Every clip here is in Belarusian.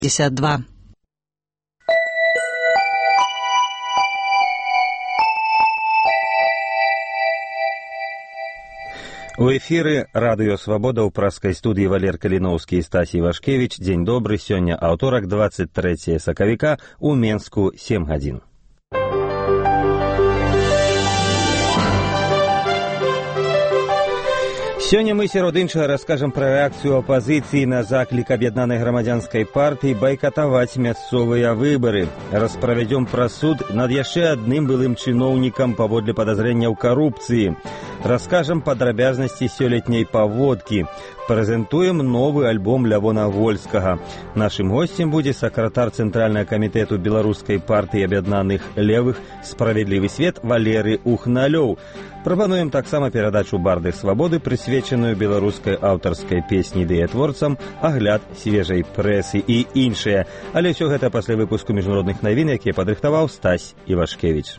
52. У эфіры радыё «Свабода» ў праскай студыі Валер Каліноўскі і Стасій Вашкевіч. Дзень добры, сёння аўторак, 23 сакавіка, у Менску 7 гадзін. Сёння мы сярод іншага раскажам пра рэакцыю апазіцыі на заклік аб'яднанай грамадзянскай партыі байкатаваць мясцовыя выбары. Расправядзём пра суд над яшчэ адным былым чыноўнікам паводле падазрэнняў карупцыі. Раскажам падрабязнасці сёлетняй паводкі. Прэзентуем новы альбом Лявона Вольскага. Нашым госцем будзе сакратар Цэнтральнага камітэту беларускай партыі аб'яднаных левых «Справядлівы свет» Валерый Ухналёў. Прапануем таксама перадачу «Барды свабоды», прысвечаную беларускай аўтарскай песні дыятворцам, агляд свежай прэсы і іншыя. Але ўсё гэта пасля выпуску міжнародных навін, якія падрыхтаваў Стась Івашкевіч.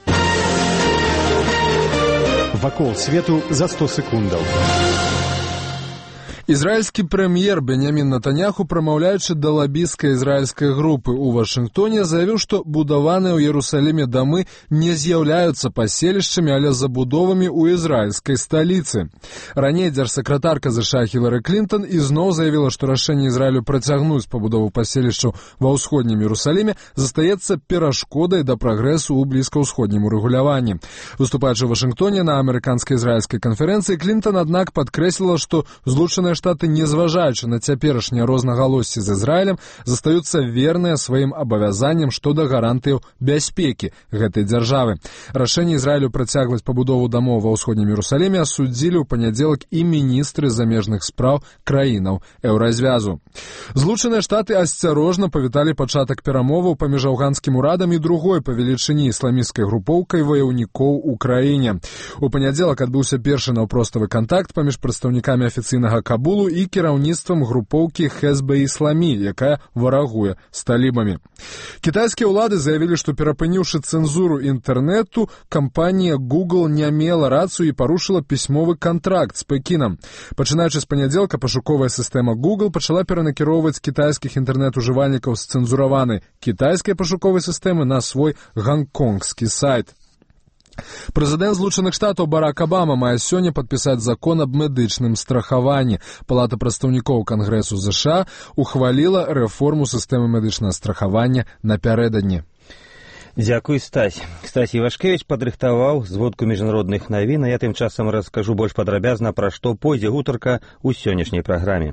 Вакол свету за 100 секундаў. Ізраільскі прэм'ер Беньямін Нетаньяху, прамаўляючы да лабісцкай ізраільскай групы ў Вашынгтоне, заявіў, што будаваныя ў Іерусаліме дамы не з'яўляюцца паселішчамі, але забудовамі ў ізраільскай сталіцы. Раней дзяржсакратарка ЗША Хілары Клінтон ізноў заявіла, што рашэнне Ізраілю працягнуць пабудову паселішчаў ва ўсходнім Іерусаліме застаецца перашкодай да прагрэсу ў блізкаўсходнім урэгуляванні. Выступаючы ў Вашынгтоне на амерыканска-ізраільскай канферэнцыі, Клінтон, аднак, падкрэсліла, што Злучаныя Штаты, незважаючы на цяперашнія рознагалоссі з Ізраілем, застаюцца верныя сваім абавязанням што да гарантыяў бяспекі гэтай дзяржавы. Рашэнне Ізраілю працягваць пабудову дамоў ва ўсходнім Іерусаліме асудзілі ў панядзелак і міністры замежных спраў краінаў Еўразвязу. Злучаныя Штаты асцярожна павіталі пачатак перамоваў паміж афганскім урадам і другой па велічыні ісламісцкай групоўкай ваяўнікоў у краіне. У панядзелак адбыўся першы наўпроставы кантакт паміж прадстаўнікамі афіцыйнага Кабулу і кіраўніцтвам групоўкі Хезбе Ісламі, якая варагуе з талібамі. Кітайскія ўлады заявілі, што перапыніўшы цэнзуру інтэрнэту, кампанія Google не мела рацыю і парушыла пісьмовы кантракт з Пекінам. Пачынаючы з панядзелка, пашуковая сістэма Google пачала перанакіроўваць кітайскіх інтэрнэт-ужывальнікаў з цэнзураванай кітайскай пашуковай сістэмы на свой гаnkонгскі сайт. Прэзідэнт Злучаных Штатаў Барак Абама мае сёння падпісаць закон аб медычным страхаванні. Палата прадстаўнікоў Кангрэсу ЗША ухваліла рэформу сістэмы медычнага страхавання напярэдадні. Дзякуй, Стась. Стась Івашкевіч падрыхтаваў зводку міжнародных навін, а я тым часам раскажу больш падрабязна, пра што пойдзе гутарка ў сённяшняй праграме.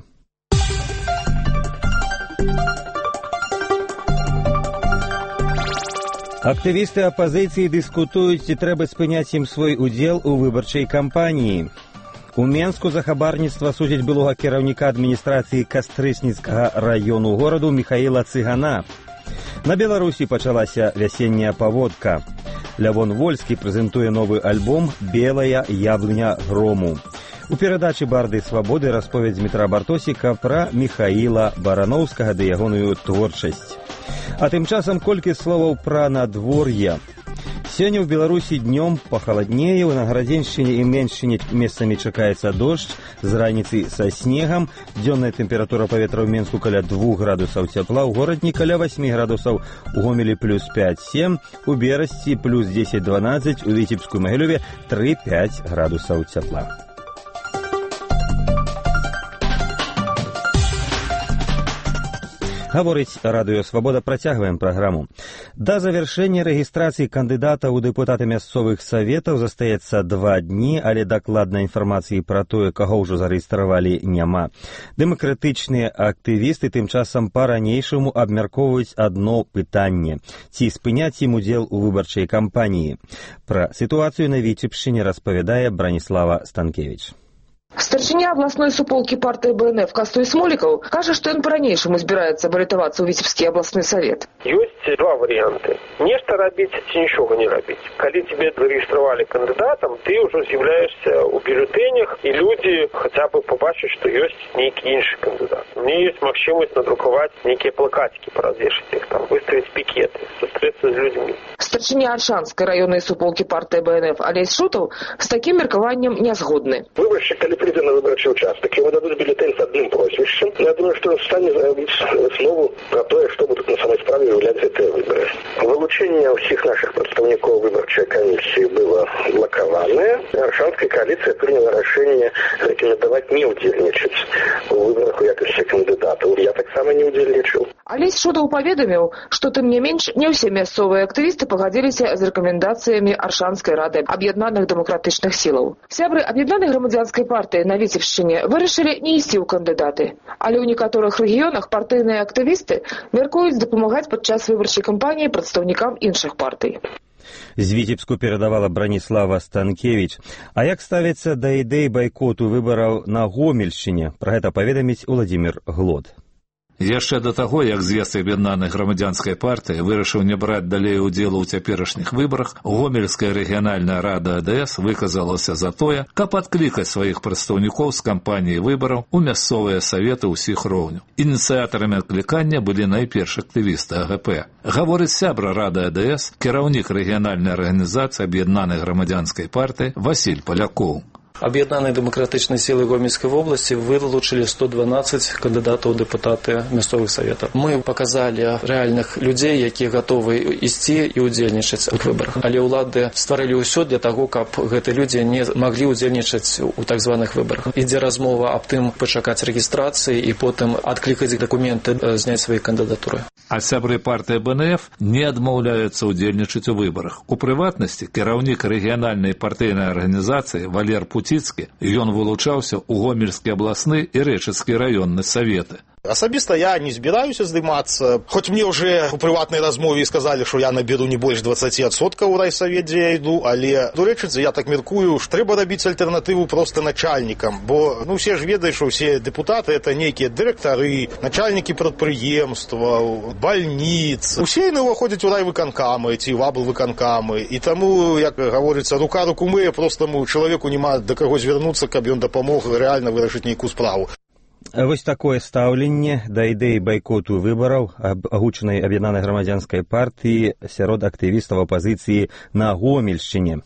Актывісты апазіцыі дыскутуюць, ці трэба спыняць ім свой удзел у выбарчай кампаніі. У Менску за хабарніцтва судзяць былога кіраўніка адміністрацыі Кастрычніцкага раёну гораду Міхаіла Цыгана. На Беларусі пачалася вясенняя паводка. Лявон Вольскі прэзентуе новы альбом «Белая яблыня грому». У перадачы «Барды свабоды» расповедь Дмітра Бартосіка пра Міхаіла Барановскага ды ягоную творчасць. А тым часам колькі словаў пра надвор'е. Сёння ў Беларусі днём пахаладнее, у Наградзеншчыне і Меншчыне месцамі чакаецца дождж, з раніцы са снегам, дзённая тэмпература паветра ў Менску каля 2 градусаў цяпла, у горадні каля 8 градусаў, у Гомелі плюс 5-7, у Берасці плюс 10-12, у Віцебску і Магілёве 3-5 градусаў цяпла. Гаворыць радыё «Свабода», працягваем праграму. Да завяршэння рэгістрацыі кандыдата ў дэпутаты мясцовых саветаў застаецца 2 дні, але дакладнай інфармацыі пра тое, каго ўжо зарэгістравалі, няма. Дэмакратычныя актывісты тым часам па-ранейшаму абмяркоўваюць адно пытанне – ці спыняць ім удзел у выбарчай кампаніі. Пра сітуацыю на Віцебшчыне распавядае Браніслава Станкевіч. Старшыня абласной суполкі партыі БНФ Кастуй Смолікаў кажа, што ён па-ранейшаму збіраецца балітавацца ў Віцебскі абласны савет. Ёсць два варианты. Нешта рабіць ці нічога не рабіць. Калі тебе зарэгістравалі кандыдатам, ты ўжо з'яўляешься у бюлетенях, і люди хотя бы побачаць, што ёсць нейкі іншы кандыдат. У меня есть магчымасць надрукаваць нейкія плакатики, паразвешаць іх там, выставіць пікеты, сустрэцца з людьми. Старшыня Аршанскай раённай суполкі партыі БНФ Алесь Шутаў з такім меркаваннем не згодны. Выборщик, калі прийде на выборчий участок, ему дадут бюллетень с одним прозвищем. Я думаю, что он станет заявить основу про то, что будут на самой справе являться эти выборы. Вылучение всех наших представников выборчей комиссии было блокованное. Аршанская коалиция приняла решение рекомендовать не удельничать у выборах у якости кандидатов. Я так само не удельничал. Алесь Шутаў паведаміў, што тым не менш не ўсе мясцовыя актывісты пагадзіліся з рэкамендацыямі Аршанскай рады аб'яднаных дэмакратычных сілаў. Сябры аб'яднанай грамадзянскай партыі на Віцебшчыне вырашылі не ісці ў кандыдаты. Але ў некаторых рэгіёнах партыйныя актывісты мяркуюць дапамагаць падчас выбарчай кампаніі прадстаўнікам іншых партый. З Віцебску перадавала Браніслава Станкевіч. А як ставіцца да ідэй байкоту выбараў на Гомельшчыне? Пра гэта паведаміць Уладзімір Глод. Яшчэ да таго, як з'езд аб'яднанай грамадзянскай партыі вырашыў не браць далей удзелу ў цяперашніх выбарах, Гомельская рэгіянальная рада АДС выказалася за тое, каб адклікаць сваіх прадстаўнікоў з кампаніі выбараў у мясцовыя саветы ўсіх роўняў. Ініцыятарамі адклікання былі найперш актывісты АГП. Гаворыць сябра рады АДС, кіраўнік рэгіянальнай арганізацыі аб'яднанай грамадзянскай партыі Васіль Палякоў. Аб'яднаныя дэмакратычныя сілы Гомельскай вобласці вылучылі 112 кандыдатаў у дэпутаты мясцовых саветаў. Мы паказалі рэальных людзей, якія гатовы ісці і ўдзельнічаць у выбарах. Але ўлады стварылі ўсё для таго, каб гэтыя людзі не маглі ўдзельнічаць у так званых выбарах. Ідзе размова аб тым пачакаць рэгістрацыі і потым адклікаць дакументы, зняць свае кандыдатуры. А сябры партыі БНФ не адмаўляюцца ўдзельнічаць у выбарах. У прыватнасці кіраўнік рэгіянальнай партыйнай арганізацыі Валер Пуціцкі, ён вылучаўся ў Гомельскі абласны і Рэчыцкі раённы саветы. Асабіста я не збіраюся здымацца, хоць мне ўжо у прыватнай размове сказалі, што я наберу не больш 20% у райсавет, дзе я іду, але до Рэчыцы я так меркую, што трэба рабіць альтэрнатыву проста начальнікам, бо ўсе ж ведаюць, што ўсе дэпутаты это нейкія дырэктары, начальнікі прадпрыемстваў, бальніц. Усе яны ўваходзяць у райвыканкамы ці в аблвыканкамы, і таму, як гаворыцца, рука руку мые, простаму чалавеку няма да каго звярнуцца, каб ён дапамог рэальна вырашыць нейкую справу. Вось такое стаўленне да ідэі байкоту выбараў агучанай аб'яднанай грамадзянскай партыі сярод актывістаў апазіцыі на Гомельшчыне.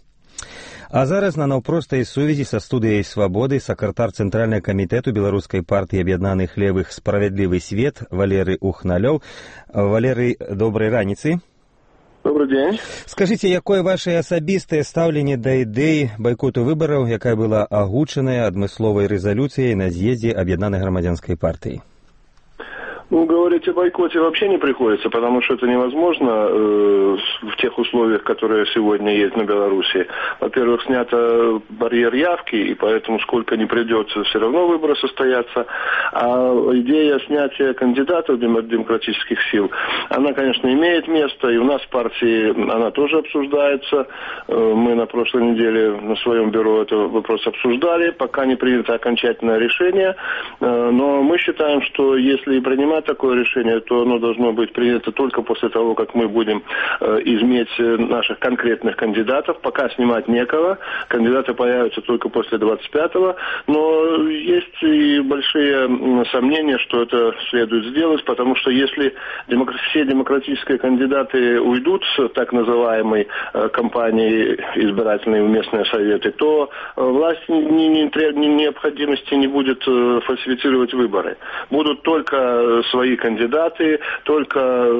А зараз на наўпростай сувязі са студыяй «Свабоды» сакратар Цэнтральнага камітэту беларускай партыі аб'яднаных левых «Справядлівы свет» Валерый Ухналёў. Валерый, добрай раніцы. Добрый день. Скажите, якое ваше асабістае стаўленне да ідэі байкоту выбараў, якая была агучаная адмысловай рэзалюцыяй на з'ездзе аб'яднанай грамадзянскай партыі? Ну, говорить о бойкоте вообще не приходится, потому что это невозможно в тех условиях, которые сегодня есть на Беларуси. Во-первых, снят барьер явки, и поэтому сколько ни придется, все равно выборы состоятся. А идея снятия кандидатов демократических сил, она, конечно, имеет место, и у нас в партии она тоже обсуждается. Мы на прошлой неделе на своем бюро этот вопрос обсуждали, пока не принято окончательное решение. Но мы считаем, что если и принимать такое решение, то оно должно быть принято только после того, как мы будем изменить наших конкретных кандидатов. Пока снимать некого, кандидаты появятся только после 25-го, но есть и большие сомнения, что это следует сделать, потому что если все демократические кандидаты уйдут с так называемой кампании избирательной в местные советы, то власть необходимости не будет фальсифицировать выборы. Будут только свои кандидаты, только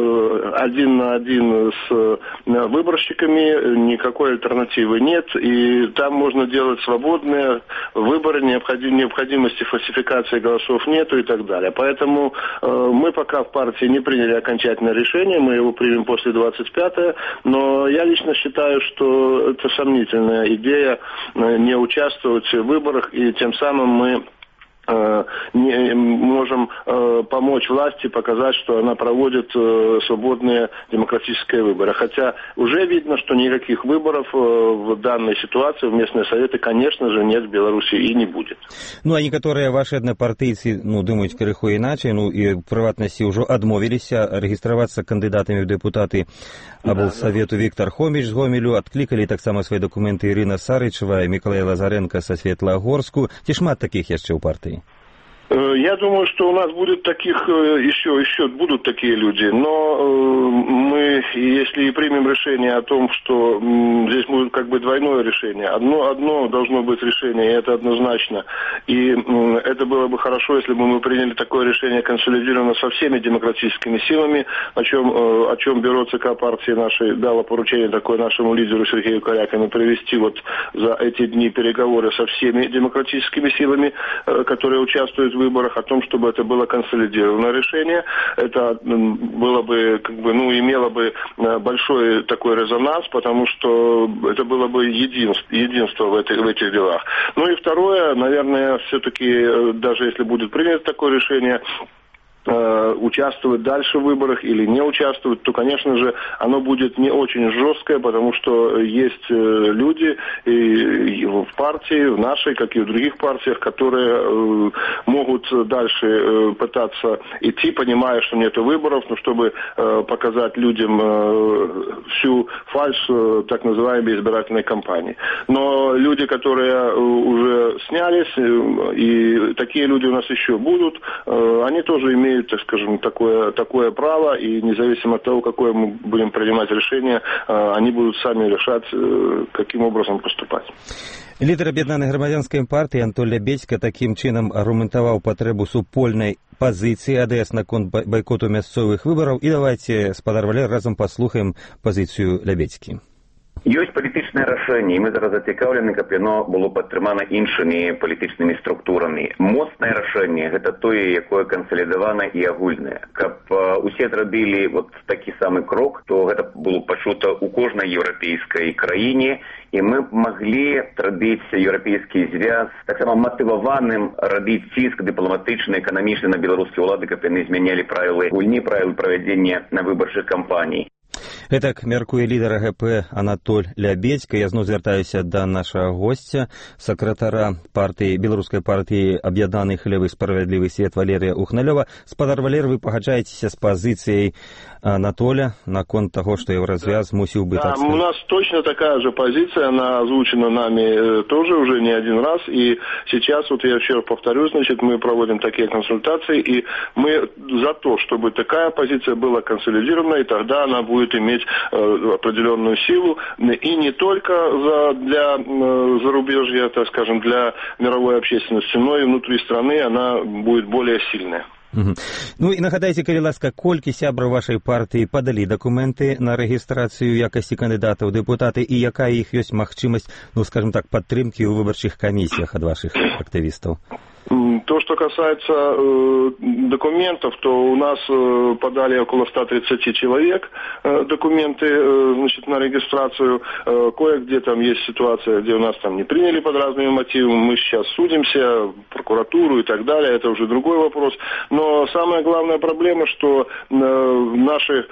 один на один с выборщиками, никакой альтернативы нет, и там можно делать свободные выборы, необходимости фальсификации голосов нету и так далее. Поэтому мы пока в партии не приняли окончательное решение, мы его примем после 25-го, но я лично считаю, что это сомнительная идея не участвовать в выборах, и тем самым мы не можем помочь власти показать, что она проводит свободные демократические выборы. Хотя уже видно, что никаких выборов в данной ситуации в местные советы, конечно же, нет в Беларуси и не будет. Ну, а некоторые ваши однопартийцы, думают крыху иначе, и в приватности уже отмовились регистрироваться кандидатами в депутаты облсовету. Виктор Хомич з Гомелю, откликали так само свои документы Ирина Сарычева и Миколай Лазаренко со Светлогорску. Ці шмат таких еще у партии? Я думаю, что у нас будет таких еще будут такие люди, но мы, если и примем решение о том, что здесь будет как бы двойное решение, одно должно быть решение, и это однозначно, и это было бы хорошо, если бы мы приняли такое решение консолидированно со всеми демократическими силами, о чем бюро ЦК партии нашей дало поручение такое нашему лидеру Сергею Корякину провести вот за эти дни переговоры со всеми демократическими силами, которые участвуют в выборах, о том, чтобы это было консолидированное решение. Это было бы, имело бы большой такой резонанс, потому что это было бы единство в этих делах. Ну и второе, наверное, все-таки, даже если будет принято такое решение, участвовать дальше в выборах или не участвовать, то, конечно же, оно будет не очень жесткое, потому что есть люди и в партии, в нашей, как и в других партиях, которые могут дальше пытаться идти, понимая, что нет выборов, но чтобы показать людям всю фальшь так называемой избирательной кампании. Но люди, которые уже снялись, и такие люди у нас еще будут, они тоже имеют, так скажем, такое право, и независимо от того, какое мы будем принимать решение, они будут сами решать, каким образом поступать. Лідер Об'єднаної громадянської партії Антон Лябедька таким чином аргументував потребу супольної позиції АДС на конт бойкоту місцевих виборів. І давайте, спадар Валер, разом послухаємо позицію Лябедьки. Ёсць палітычнае рашэнне, і мы зараз зацікаўлены, каб яно было падтрымана іншымі палітычнымі структурамі. Моцнае рашэнне – гэта тое, якое кансалідавана і агульнае. Каб усе зрабілі вот такі самы крок, то гэта было пачута ў кожнай еўрапейскай краіне, і мы маглі рабіць еўрапейскі звяз таксама матываваным рабіць ціск дыпламатычны, эканамічны на беларускія ўлады, каб яны змянялі правілы гульні, правілы правядзення на выбарчых кампаній. Гэтак мяркуе лідар АГП Анатоль Лябедька. Я зноў звяртаюся да нашага госця, сакратара беларускай партыі Аб'яднаны хлеб і справядлівы свет Валерія Ухналёва. Спадар Валер, вы пагаджаецеся з пазіцыяй Анатоля наконт таго, што еўразвяз мусіў бы... Да, у нас точно такая же позиция, она озвучена нами тоже уже не один раз, и сейчас, вот я еще раз повторю, значит, мы проводим такие консультации, и мы за то, чтобы такая позиция была консолидирована, и тогда она будет иметь определенную силу, и не только для зарубежья, так скажем, для мировой общественности, но и внутри страны она будет более сильная. Ну і нагадайце, калі ласка, колькі сябраў вашай партыі падалі дакументы на рэгістрацыю якасці кандыдатаў у дэпутаты, і якая іх ёсць магчымасць, скажем так, падтрымкі ў выбарчых камісіях ад вашых актывістаў? То, что касается документов, то у нас подали около 130 человек документы, значит, на регистрацию. Кое-где там есть ситуация, где у нас там не приняли под разными мотивами. Мы сейчас судимся, прокуратуру и так далее. Это уже другой вопрос. Но самая главная проблема, что наших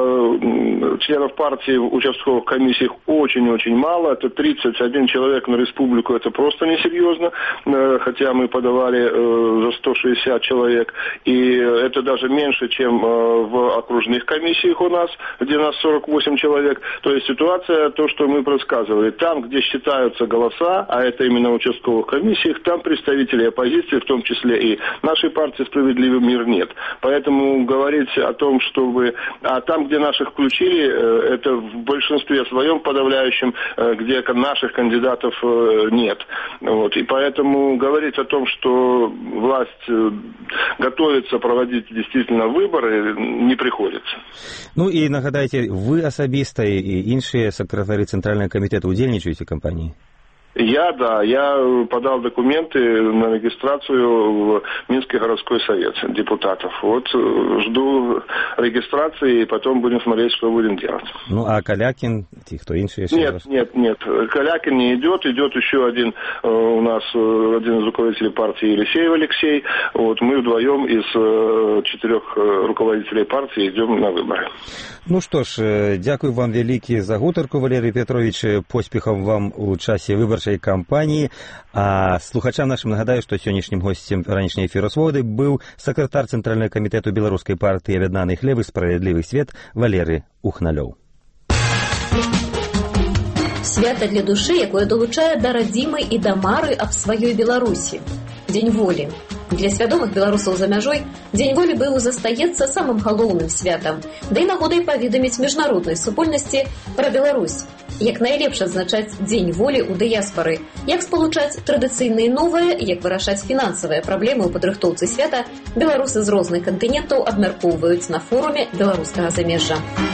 членов партии в участковых комиссиях очень-очень мало. Это 31 человек на республику. Это просто несерьезно. Хотя мы подавали за 160 человек, и это даже меньше, чем в окружных комиссиях у нас, где нас 48 человек. То есть ситуация, то, что мы предсказывали, там, где считаются голоса, а это именно в участковых комиссиях, там представителей оппозиции, в том числе и нашей партии «Справедливый мир» нет. Поэтому говорить о том, чтобы... А там, где наших включили, это в большинстве своем подавляющем, где наших кандидатов нет. Вот. И поэтому говорить о том, что власть готовится проводить действительно выборы, не приходится. Ну і нагадайте, вы асабіста і іншыя сакратары Цэнтральнага камітэта удзельнічаеце ў кампаніі? Я подал документы на регистрацию в Минский городской совет депутатов. Вот жду регистрации, и потом будем смотреть, что будем делать. Ну, а Калякин, кто инший? Нет. Калякин не идет. Идет еще один у нас, один из руководителей партии Елисеев Алексей. Вот мы вдвоем из 4 руководителей партии идем на выборы. Ну что ж, дякую вам великі за гутарку, Валерий Петрович. Поспехов вам у часе выборчай кампании. А слухачам нашим нагадаю, что сённяшнім гостем ранішняй эфіру «Свободы» быў сакратар Цэнтральнага камітэту беларускай партыі «Аб'яднаны хлеб і справядлівы свет» Валерий Ухналёў. Свята для душы, якое долучае да радзімы і да мары аб сваёй Беларусі. Дзень волі. Для свядомых беларусаў за мяжой Дзень волі быў застаецца самым галоўным святам, да і нагодай паведаміць міжнароднай супольнасці пра Беларусь. Як найлепш адзначаць Дзень волі ў дыяспары, як спалучаць традыцыйныя новыя, як вырашаць фінансавыя праблемы ў падрыхтоўцы свята, беларусы з розных кантынентаў абмяркоўваюць на форуме беларускага замежжа.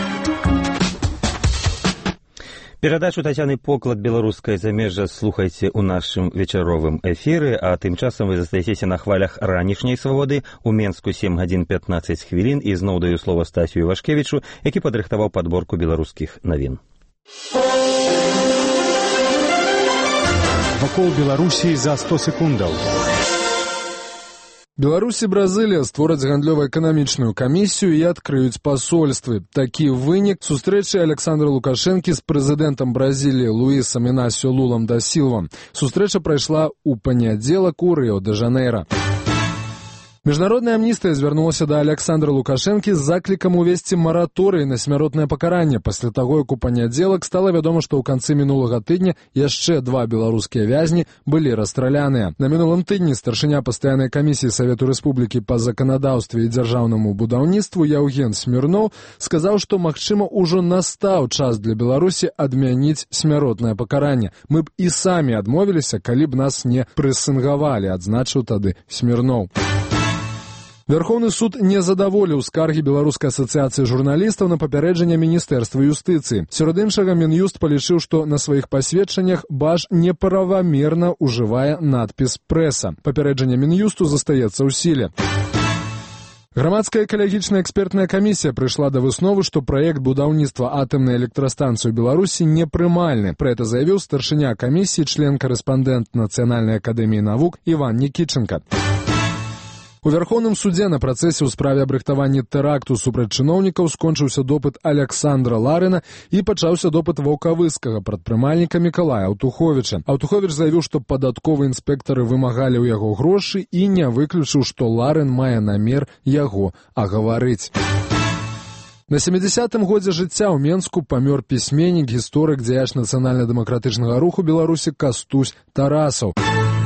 Перадачу Тацяны Поклад «Беларускае замежжа» слухайце ў нашым вечаровым эфіры, а тым часам вы застаецеся на хвалях ранішняй «Свободы». У Менску 7 гадзін 15 хвілін, і зноў даю слова Стасю Івашкевічу, які падрыхтаваў падборку беларускіх навін. Вакол Беларусі за 100 секундаў. Беларусь і Бразылія створаць гандлёва-эканамічную камісію і адкрыюць пасольствы. Такі вынік сустрэчы Александра Лукашэнкі з прэзідэнтам Бразіліі Луісам Інасіо Лулам да Сілва. Сустрэча прайшла ў панядзелак у Рыо-дэ-Жанейра. Міжнародная амністыя звярнулася да Александра Лукашэнкі з заклікам увесці мараторый на смяротнае пакаранне пасля таго, як у панядзелак стала вядома, што ў канцы мінулага тыдня яшчэ 2 беларускія вязні былі расстраляныя. На мінулым тыдні старшыня пастаяннай камісіі Савету Рэспублікі па заканадаўстве і дзяржаўнаму будаўніцтву Яўген Смірноў сказаў, што, магчыма, ужо настаў час для Беларусі адмяніць смяротнае пакаранне. Мы б і самі адмовіліся, калі б нас не прэсынгавалі, адзначыў тады Смірноў. Верховны суд не задаволіў скаргі Беларускай асацыяцыі журналістаў на папярэджанне Міністэрства юстыцыі. Сярод іншага, Мін'юст палічыў, што на сваіх пасведчаннях Баш неправамерна ўжывае надпіс «Прэса». Папярэджанне Мін'юсту застаецца ў сіле. Грамадская экалагічная экспертная камісія прыйшла да высновы, што праект будаўніцтва атамнай электрастанцыі ў Беларусі непрымальны. Пра гэта заявіў старшыня камісіі, член-карэспандэнт Нацыянальнай акадэміі навук Іван Нікіченка. У Верховным судзе на працэсе ў справе аб рыхтаванні тэракту супраць чыноўнікаў скончыўся допыт Александра Ларына і пачаўся допыт ваўкавыскага прадпрымальніка Мікалая Аўтуховіча. Аўтуховіч заявіў, што падатковыя інспектары вымагалі ў яго грошы і не выключыў, што Ларын мае намер яго агаварыць. На 70-м годзе жыцця ў Менску памёр пісьменнік, гісторык, дзеяч нацыянальна-дэмакратычнага руху Беларусі Кастусь Тарасаў.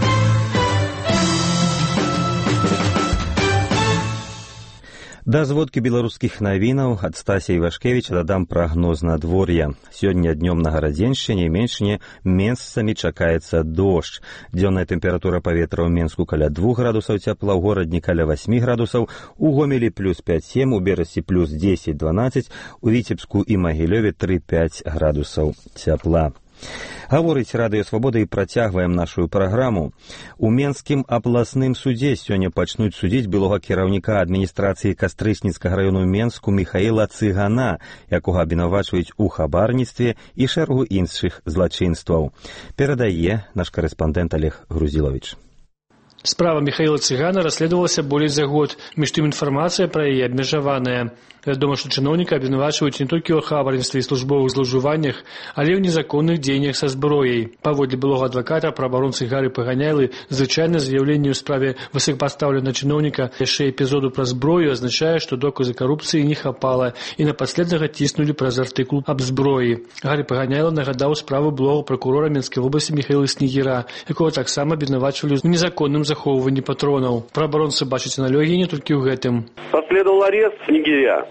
Да зводкі беларускіх навінаў ад Стася Івашкевіча дадам прагноз надвор'я. Сёння днём на Гарадзеншчыне і Меншчыне месцамі чакаецца дождж. Дзённая тэмпература паветра ў Менску каля 2 градусаў цяпла, у горадні каля 8 градусаў, у Гомелі плюс 5-7, у Берасці плюс 10-12, у Віцебску і Магілёве 3-5 градусаў цяпла. Гаворыць Радыё Свабода і працягваем нашу праграму. У Менскім абласным судзе сёння пачнуць судзіць былога кіраўніка адміністрацыі Кастрычніцкага раёну Менску Міхаіла Цыгана, якога абвінавачваюць у хабарніцтве і шэрагу іншых злачынстваў. Перадае наш карэспандэнт Олег Грузіловіч. Справа Михаила Цыгана расследовалася болей за год. Між тым інфармацыя пра яе абмежаваная. Вядома, што чыноўніка абвінавачваюць не толькі ў хабарніцтве і службовых злоўжываннях, але і ў незаконных дзеяннях са зброяй. Паводле былога адваката праваабаронцы Гары Паганяйлы, звычайна з'яўленне ў справе высокапастаўленага чыноўніка яшчэ эпізоду пра зброю азначае, што доказы карупцыі не хапала і напаследнага ціснулі праз артыкул аб зброі. Гары Паганяйла нагадаў справу былога пракурора Менскай вобласці Міхаіла Снегіра, якога таксама абвінавачвалі ў незаконным захоўванні патронаў. Праваабаронцы бачаць аналогіі не толькі ў гэтым. Последовал арест Снегиря,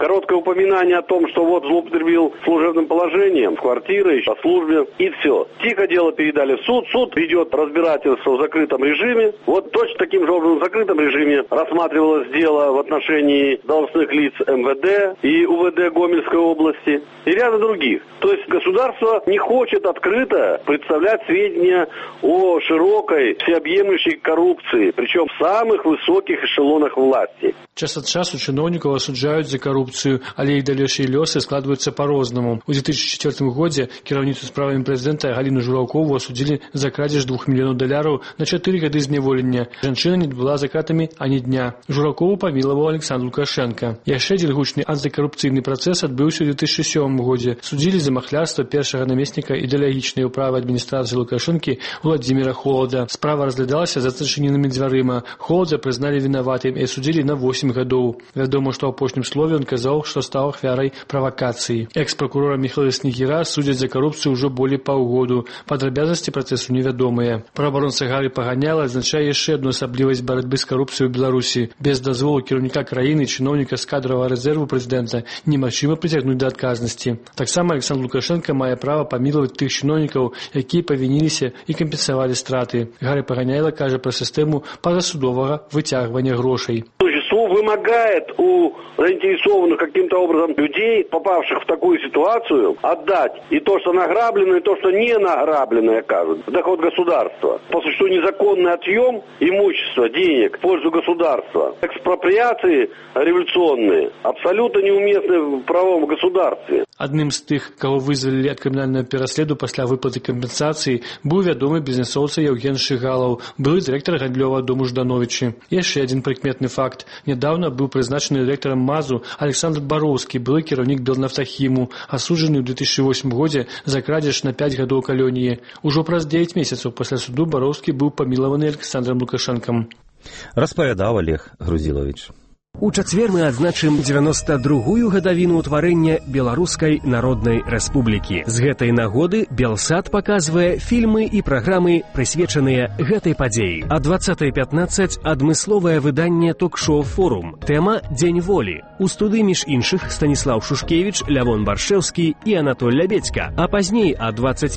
короткое упоминание о том, что вот злоупотребил служебным положением в квартире, по службе, и все. Тихо дело передали в суд. Суд ведет разбирательство в закрытом режиме. Вот точно таким же образом в закрытом режиме рассматривалось дело в отношении должностных лиц МВД и УВД Гомельской области и ряда других. То есть государство не хочет открыто представлять сведения о широкой, всеобъемлющей коррупции, причем в самых высоких эшелонах власти. Час ад часу чыноўнікаў асуджаюць за карупцыю, але іх далейшыя лёсы складваюцца па-рознаму. У 2004 годзе кіраўніцу справамі прэзідэнта Галіну Жураўкову асудзілі за крадзеж $2 мільёнаў на 4 гады зняволення. Жанчына не была за кратамі ані дня. Жураўкову памілаваў Александр Лукашенко. Яшчэ адзін гучны антыкарупцыйны працэс адбыўся ў 2007 годзе. Судзілі за махлярства першага намесніка ідэалагічнай управы адміністрацыі Лукашэнкі Владзіміра Холода. Справа разглядалася за зачыненымі дзвярыма. Холода прызналі вінаватым і судзілі на 8 гадоў. Вядома, што ў апошнім слове ён казаў, што стаў ахвярай правакацыі. Экс-пракурора Міхаіла Снегіра судзяць за карупцыю ўжо болей паўгоду. Падрабязнасці працэсу невядомыя. Праваабаронца Гары Паганяла адзначае яшчэ адну асаблівасць барацьбы з карупцыяй у Беларусі. Без дазволу кіраўніка краіны, чыноўніка з кадравага рэзерву прэзідэнта немагчыма прыцягнуць да адказнасці. Таксама Александр Лукашенко мае права памілаваць тых чыноўнікаў, якія павініліся і кампенсавалі страты. Гара Паганяла кажа пра сістэму пазасудовага выцягвання грошай. Существо вымогает у заинтересованных каким-то образом людей, попавших в такую ситуацию, отдать и то, что награбленное, и то, что не награбленное, кажут, в доход государства. По существу незаконный отъем имущества, денег в пользу государства. Экспроприации революционные абсолютно неуместны в правовом государстве. Адным з тых, каго вызвалілі ад крымінальнага пераследу пасля выплаты кампенсацыі, быў вядомы бізнесоўца Яўген Шыгалаў, былы дырэктар гандлёвага дому Ждановічы. Яшчэ адзін прыкметны факт. Нядаўна быў прызначаны дырэктарам МАЗу Александр Бароўскі, былы кіраўнік Белнафтахіму, асуджаны ў 2008 годзе за крадзеж на 5 гадоў калоніі. Ужо праз 9 месяцаў пасля суду Бароўскі быў памілаваны Александром Лукашэнкам. Распавядаў Олег Грузіловіч. У чацвер мы адзначым 92-ю гадавіну ўтварэння Беларускай Народнай Рэспублікі. З гэтай нагоды Белсат паказвае фільмы і праграмы, прысвечаныя гэтай падзеі. А 20:15 адмысловае выданне ток-шоу «Форум». Тэма «Дзень волі». У студыі, між іншых, Станіслаў Шушкевіч, Лявон Баршэўскі і Анатоль Лябедзька. А пазней, а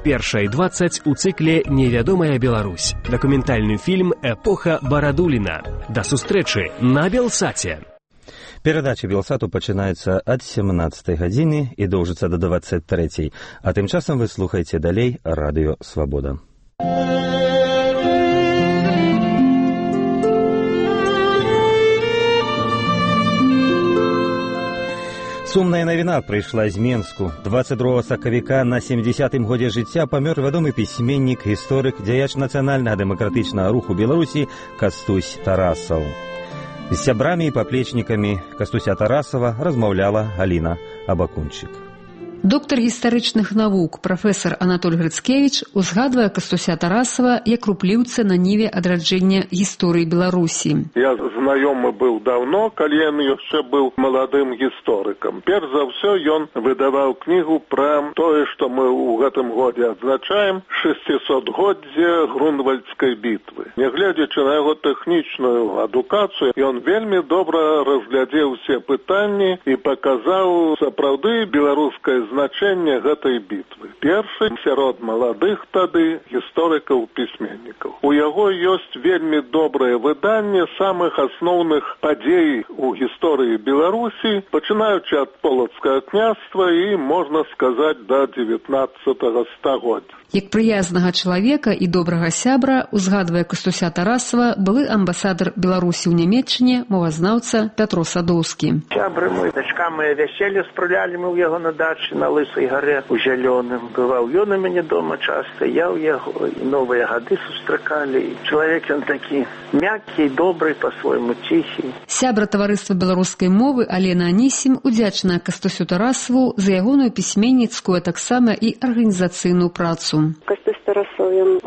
21:20 у цыкле «Невядомая Беларусь». Дакументальны фільм «Эпоха Барадуліна». Да сустрэчы на Белсаце. Перадача Белсату пачынаецца ад 17 гадзіны і доўжыцца да 23. А тым часам вы слухаеце далей радыё «Свабода». Сумная навіна прыйшла з Менску. 22 сакавіка на 70-м годзе жыцця памёр вядомы пісьменнік, гісторык, дзеяч нацыянальнага дэмакратычнага руху Беларусі Кастусь Тарасаў. З сябрамі і паплечнікамі Кастуся Тарасава размаўляла Галіна Абакунчык. Доктар гістарычных навук прафесар Анатоль Грыцкевіч узгадвае Кастуся Тарасава як рупліўца на ніве адраджэння гісторыі Беларусі. Я знаёмы быў даўно, калі ён яшчэ быў маладым гісторыкам. Перш за ўсё ён выдаваў кнігу пра тое, што мы ў гэтым годзе адзначаем 600-годдзе Грунвальдскай бітвы. Нягледзячы на яго тэхнічную адукацыю, ён вельмі добра разглядзеў усе пытанні і паказаў сапраўды беларускае значэнне гэтай бітвы. Першы сярод маладых тады гісторыкаў-пісьменнікаў. У яго ёсць вельмі добрае выданне самых асноўных падзей у гісторыі Беларусі, пачынаючы ад полацкага княства і, можна сказаць, да 19 стагоддзя. Як прыязнага чалавека і добрага сябра узгадвае Кастуся Тарасава былы амбасадар Беларусі ў Нямецчыне, мовазнаўца Пятро Садоўскі. Сябры мы, дачка моя вяселле спрылялі мы ў яго на дачы на Лысай гарэ у Зялёным. Бываў ён у мяне дома часта, я ў яго, і новыя гады сустракалі. Чалавек ён такі мяккі, добрый, па-свойму ціхі. Сябра таварыства беларускай мовы Алена Анісім удзячная Кастусю Тарасаву за ягоную пісьменніцкую, а таксама і арганізацыйную працу. Кастусь Тарасаў, ён дастаткова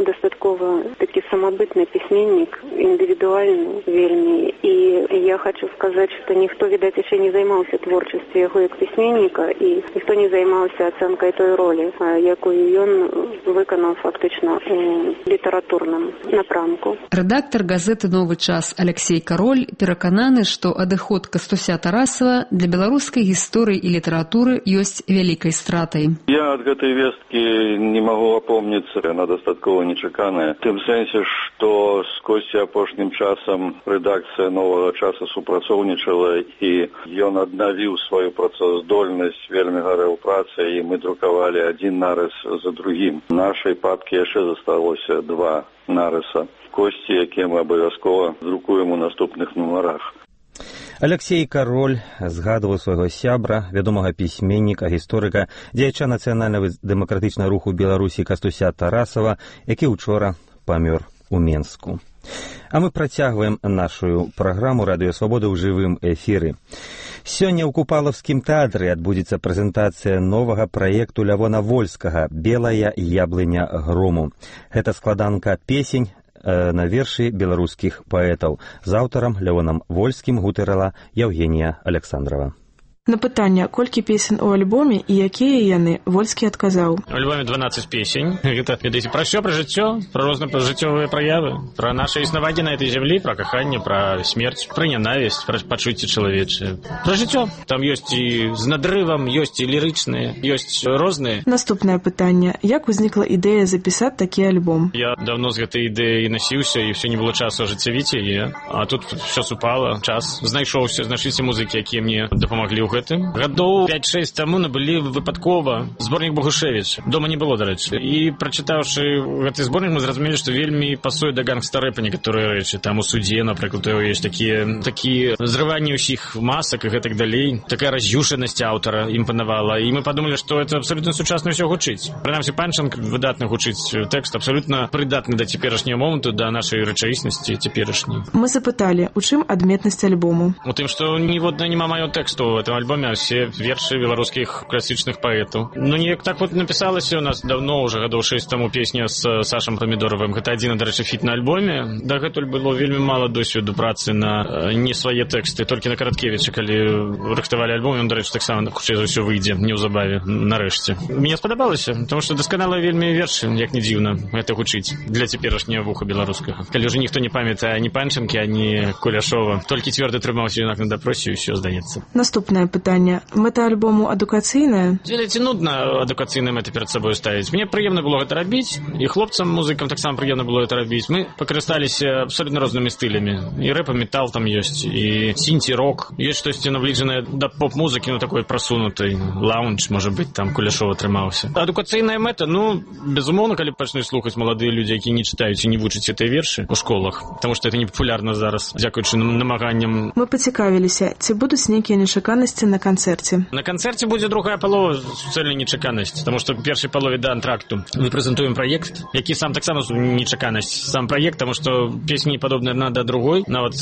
абавязкова такі самабытны пісьменнік, індывідуальны вельмі. І я хочу сказаць, што ніхто, відаць, яшчэ не займаўся творчасцю яго як пісьменніка, і ніхто не займаўся ацэнкай той ролі, якую ён выканаў фактычна у літаратурным напрамку. Рэдактар газеты «Новы час» Алексей Кароль перакананы, што адыход Кастуся Тарасава для беларускай гісторыі і літаратуры ёсць вялікай стратай. Я ад гэтай весткі не магу апомніцца, яна дастаткова нечаканая. Тым сэнсе, што з Косці апошнім часам рэдакцыя «Новага часа» супрацоўнічала, і ён аднавіў сваю працаздольнасць, вельмі гарэў працай, і мы друкавалі адзін нарыс за другім. Нашай папкі яшчэ засталося 2 нарыса Косці, якія мы абавязкова друкуем у наступных нумарах. Алексей Кароль згадував свого сябра, вядомага пісьменніка, гісторика, дзеяча нацыянальнага дэмакратычнага руху Беларусі Кастуся Тарасава, які учора памёр у Менску. А мы працягваем нашу праграму «Радыё Свабода» ў жывым эфіры. Сёння ў Купалаўскім тэатры адбудзецца прэзентацыя новага праекту Лявона Вольскага «Белая яблыня грому». Гэта складанка песень на вершы беларускіх паэтаў. З аўтарам Лявонам Вольскім гутарыла Евгенія Александрова. На пытанне, колькі песен у альбоме і якія яны, Вольскі адказаў. У альбоме 12 песень. Гэта, ведаеце, пра ўсё, пра жыццё, пра розныя жыццёвыя праявы, пра наша існаванне на этой зямлі, пра каханне, пра смерць, пра нянавісць, пра пачуцці чалавечыя. Пра жыццё. Там ёсць і з надрывам, ёсць і лірычныя, ёсць розныя. Наступнае пытанне. Як узнікла ідэя запісаць такі альбом? Я давно з гэтай ідэяй насіўся, і ўсё не было часу ажыццявіць яе. А тут ўсё супала, час. Знайшліся музыкі, якія мне дапамаглі ў гэтым. Гадоў 5-6 таму набылі выпадкова зборнік Богушевич. Дома не было, дарэчы. І прачытаўшы гэты зборнік, мы зразумелі, што вельмі пасуе да гангстарэпа некаторыя рэчы. Там у судзе, напрыклад, ёсць такія зрыванні ўсіх масак і гэтак далей. Такая раз'юшанасць аўтара імпанавала. І мы падумалі, што это абсалютна сучасна ўсё гучыць. Прынамсі, Панченка выдатна гучыць тэкст, абсалютна прыдатны да цяперашняга моманту, да нашай рэчаіснасці цяперашняй. Мы запыталі, у чым адметнасць альбому? У тым, што ніводна няма маё тэксту ў гэтым альбоме, а все вершы беларускіх класічных паэтаў. Ну, неяк так вот напісалася у нас давно, уже гадоў 6 таму, песня з Сашам Памідоровым. Гэта адзін, дарэчы, фіт на альбоме. Дагэтуль было вельмі мала досведу працы на не свае тэксты, толькі на Караткевіча, калі рыхтавалі альбом, ён, дарэчы, таксама хутчэй за ўсё выйдзе неўзабаве, нарэшце. Мне спадабалася, тому што дасканала вельмі вершы, як не дзіўна, гэта гучыць для цяперашняга вуха беларускага. Калі ўжо ніхто не памятае ані Панченкі, ані Куляшова, толькі цвёрда трымаўся юнак на дапросе, і ўсё, здаецца. Наступнае пытанне. Мэта альбому адукацыйная? Дзеляці нудна адукацыйная мэта перад сабой ставіць. Мне прыемна было гэта рабіць, і хлопцам, музыкам таксама прыемна было гэта рабіць. Мы пакарысталіся абсолютно рознымі стылямі. І рэп, і метал там ёсць, і сінці-рок. Ёсць штосьці набліжанае да поп-музыкі, ну такой прасунутай. Лаунж, можа быць, там Куляшова трымаўся. Адукацыйная мэта, ну, безумоўна, калі пачнуць слухаць маладыя людзі, якія не чытаюць і не вучаць гэтыя вершы у школах, таму што гэта не папулярна зараз, дзякуючы намаганням. Мы пацікавіліся, ці будуць нейкія нечаканасці на канцэрце? На канцэрце будзе другая палова суцэльнай нечаканасць, таму што ў першай палове да антракту мы прэзентуем праект, які сам таксама нечаканасць. Сам праект, таму што песні падобныя адна да другой. Нават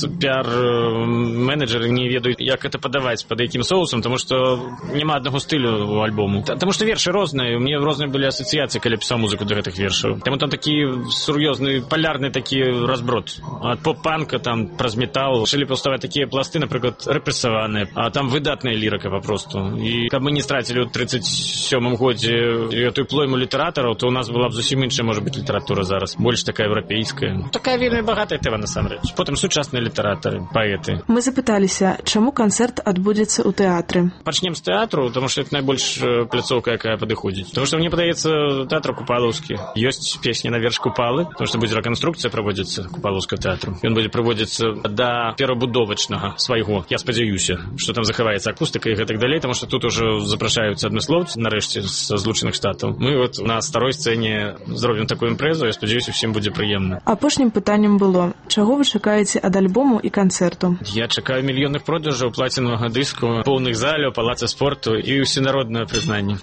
піар-менеджеры не ведаюць, як гэта падаваць, пад якім соусам, таму што няма аднаго стылю у альбому. Таму што вершы розныя, у мяне розныя былі асацыяцыі, калі пісаў музыку да гэтых вершаў. Таму там такі сур'ёзны, палярны такі разброд. Ад поп-панка, там, праз метал. Пачалі паўставаць такія пласты, напрыклад, рэпрэсаваныя, а там выдатная лірыка папросту. І каб мы не страцілі ў 37-м годзе эту плойму літаратараў, то у нас была б зусім іншая, можа быць, літаратура зараз. Больш такая еўрапейская. Такая вельмі багатая тэма, насамрэч. Потым сучасныя літаратары, паэты. Мы запыталіся, чаму канцэрт адбудзецца ў тэатры? Пачнем з тэатру, таму што это найбольш пляцоўка, якая падыходзіць. Таму што мне падаецца, тэатр Купалаўскі. Ёсць песні на верш Купалы, таму што будзе рэканструкцыя праводзіцца Купалаўскага тэатру. Ён будзе праводзіцца да перабудовачнага свайго. Я спадзяюся, што там захаваецца акустыка і гэтак далей, таму што тут ужо запрашаюцца адмыслоўцы, нарэшце, з Злучаных Штатаў. Мы вот на старой сцэне зробім такую імпрэзу, я спадзяюся, усім будзе прыемна. Апошнім пытаннем было, чаго вы чакаеце ад альбому і канцэрту? Я чакаю мільённых продажаў, плацінавага дыску, поўных заляў, палаца спорту і ўсенароднае прызнанне.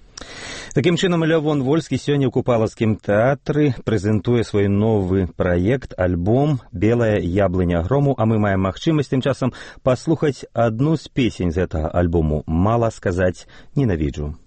Такім чынам, Лявон Вольскі сёння ў Купалаўскім тэатры прэзентуе свой новы праект, альбом «Белая яблыня грому», а мы маем магчымасць тым часам паслухаць адну з песень з гэтага альбому «Мала сказаць ненавіджу».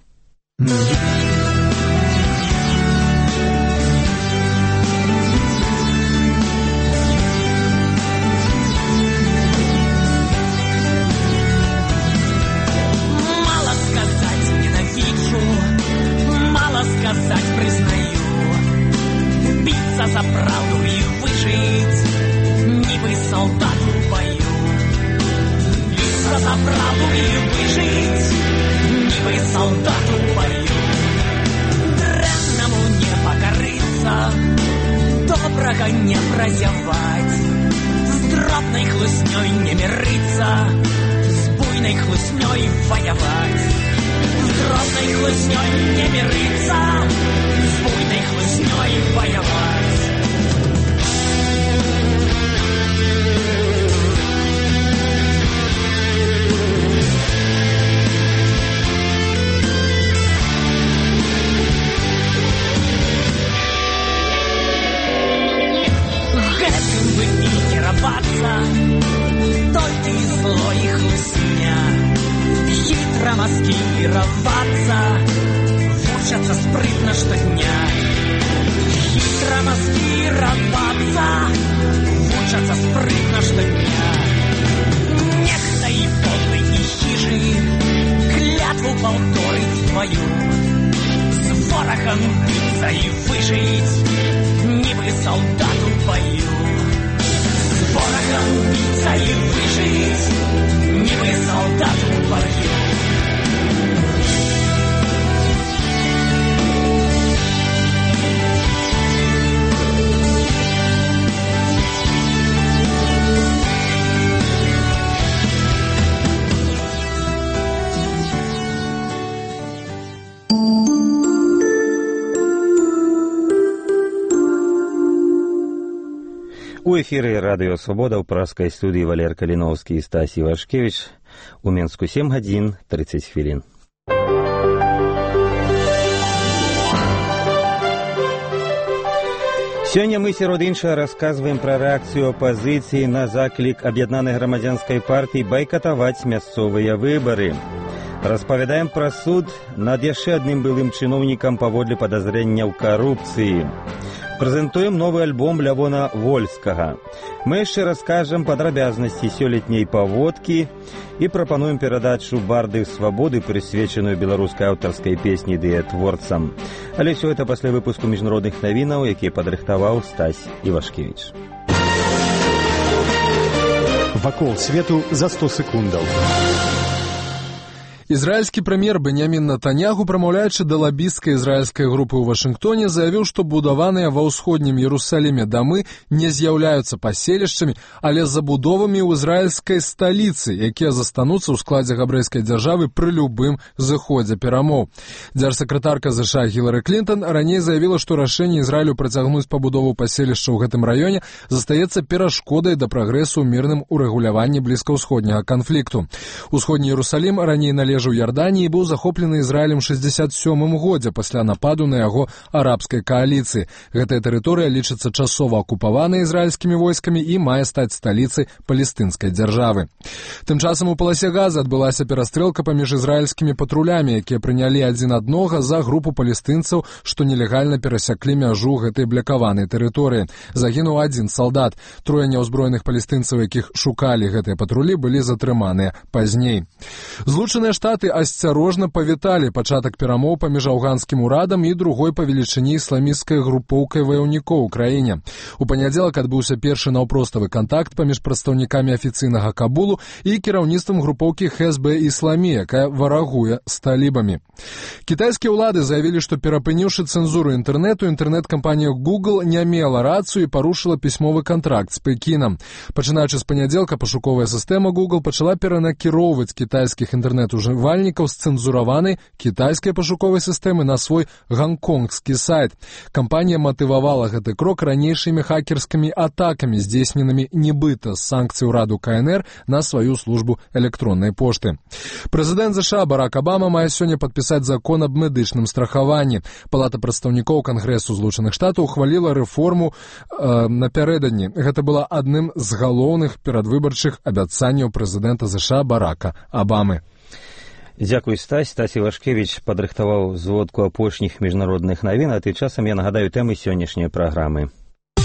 цяжка не празяваць, з дробнай хлуснёй не мірыцца, з буйнай хлуснёй ваяваць, з дробнай хлуснёй не мірыцца, з буйнай хлуснёй ваяваць. Гэтым бы і кіравацца, толькі зло і хлусня, хітра маскіравацца, вучацца спрытна штодня. Хітра маскіравацца, вучацца спрытна штодня. Нехта і подлы і хіжы клятву паўторыць тваю, з ворагам біцца і выжыць, нібы салдат у бою. З ворагам біцца і выжыць, нібы салдат у бою. У эфіры радыё «Свабода» ў пражскай студыі Валер Каліноўскі і Стась Івашкевіч. У Менску 7 гадзін 30 хвілін. Сёння мы, сярод іншага, расказваем пра рэакцыю апазіцыі на заклік аб'яднанай грамадзянскай партыі байкатаваць мясцовыя выбары. Распавядаем пра суд над яшчэ адным былым чыноўнікам паводле падазрэння ў карупцыі. Прэзентуем новы альбом Лявона Вольскага. Мы яшчэ раскажам падрабязнасці сёлетняй паводкі і прапануем перадачу «Барды свабоды», прысвечаную беларускай аўтарскай песні ды творцам. Але ўсё гэта пасля выпуску міжнародных навінаў, які падрыхтаваў Стась Івашкевіч. Вакол свету за 100 секундаў. Ізраільскі прэм'ер Беньямін Натаньяху, прамаўляючы да лабісцкай ізраільскай групы ў Вашынгтоне, заявіў, што будаваныя ва ўсходнім Іерусаліме дамы не з'яўляюцца паселішчамі, але забудовамі ў ізраільскай сталіцы, якія застануцца ў складзе габрэйскай дзяржавы пры любым зыходзе перамоў. Дзяржсакратарка США Гілары Клінтон раней заявіла, што рашэнне Ізраілю працягнуць пабудову паселішча ў гэтым раёне застаецца перашкодай да прагрэсу ў мірным урэгуляванні блізкаўсходняга канфлікту. Усходні Іерусалім раней належаў у Ярданіі быў захоплены Ізраілем 67-м годзе пасля нападу на яго арабскай кааліцыі. Гэтая тэрыторыя лічыцца часова акупаванай ізраільскімі войскамі і мае стаць сталіцай палестынскай дзяржавы. Тым часам у паласе Газы адбылася перастрэлка паміж ізраільскімі патрулямі, якія прынялі адзін аднога за групу палестынцаў, што нелегальна перасяклі мяжу гэтай блякаванай тэрыторыі. Загінуў адзін салдат. Трое няўзброеных палестынцаў, якіх шукалі гэтыя патрулі, былі затрыманыя пазней. Злучаныя Штаты асцярожна павіталі пачатак перамоў паміж афганскім урадам і другой па велічыні ісламісцкай групоўкай ваяўнікоў у краіне. У панядзелак адбыўся першы наўпроставы кантакт паміж прадстаўнікамі афіцыйнага Кабулу і кіраўніцтвам групоўкі Хезбе Ісламі, якая варагуе з талібамі. Кітайскія ўлады заявілі, што перапыніўшы цэнзуру інтэрнэту, інтэрнэт-кампанія Google не мела рацыю і парушыла пісьмовы кантракт з Пекінам. Пачынаючы з панядзелка, пашуковая сістэма Google пачала перанакіроўваць кітайскіх інтэрнэт-ужывальнікаў з цэнзураванай кітайскай пашуковай сістэмы на свой гаnkонгскі сайт. Кампанія матывавала гэты крок ранейшымі хакерскімі атакамі, здзейсненымі нібыта з санкцый ураду КНР на сваю службу электроннай пошты. Прэзідэнт США Барак Абама мае сёння падпісаць закон аб медычным страхаванні. Палата прадстаўнікоў Кангрэсу Злучаных Штатаў ухваліла рэформу напярэдадні. Гэта была адным з галоўных перадвыбарчых абяцанняў прэзідэнта США Барака Абамы. Дзякуй, Стась. Стась Івашкевіч падрыхтаваў зводку апошніх міжнародных навін, а тым часам я нагадаю тэмы сённяшняй праграмы.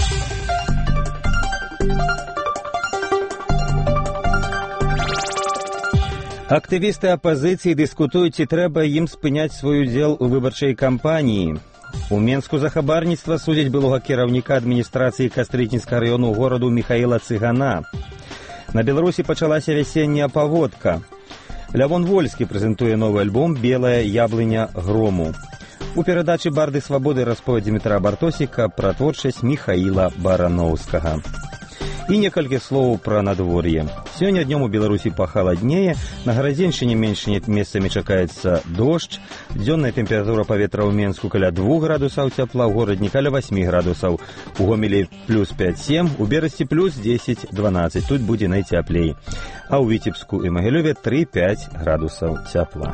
Актывісты апазіцыі дыскутуюць, ці трэба ім спыняць свой удзел у выбарчай кампаніі. У Менску за хабарніцтва судзяць былога кіраўніка адміністрацыі Кастрычніцкага раёну гораду Міхаіла Цыгана. На Беларусі пачалася вясенняя паводка. Лявон Вольскі прэзентуе новы альбом «Белая яблыня грому». У перадачы «Барды свабоды» расповед Дмітра Бартосіка пра творчасць Міхаіла Бараноўскага. І некалькі слоў пра надвор'е. Сёння днём у Беларусі пахаладнее, на гарадзеншчыне меншымі месцамі чакаецца дождж, дзённая тэмпература паветра ў Менску каля 2 градусаў цяпла, у горадні каля 8 градусаў, у Гомелі плюс 5-7, у Берасці плюс 10-12, тут будзе найцяплей, а ў Віцебску і Магілёве 3-5 градусаў цяпла.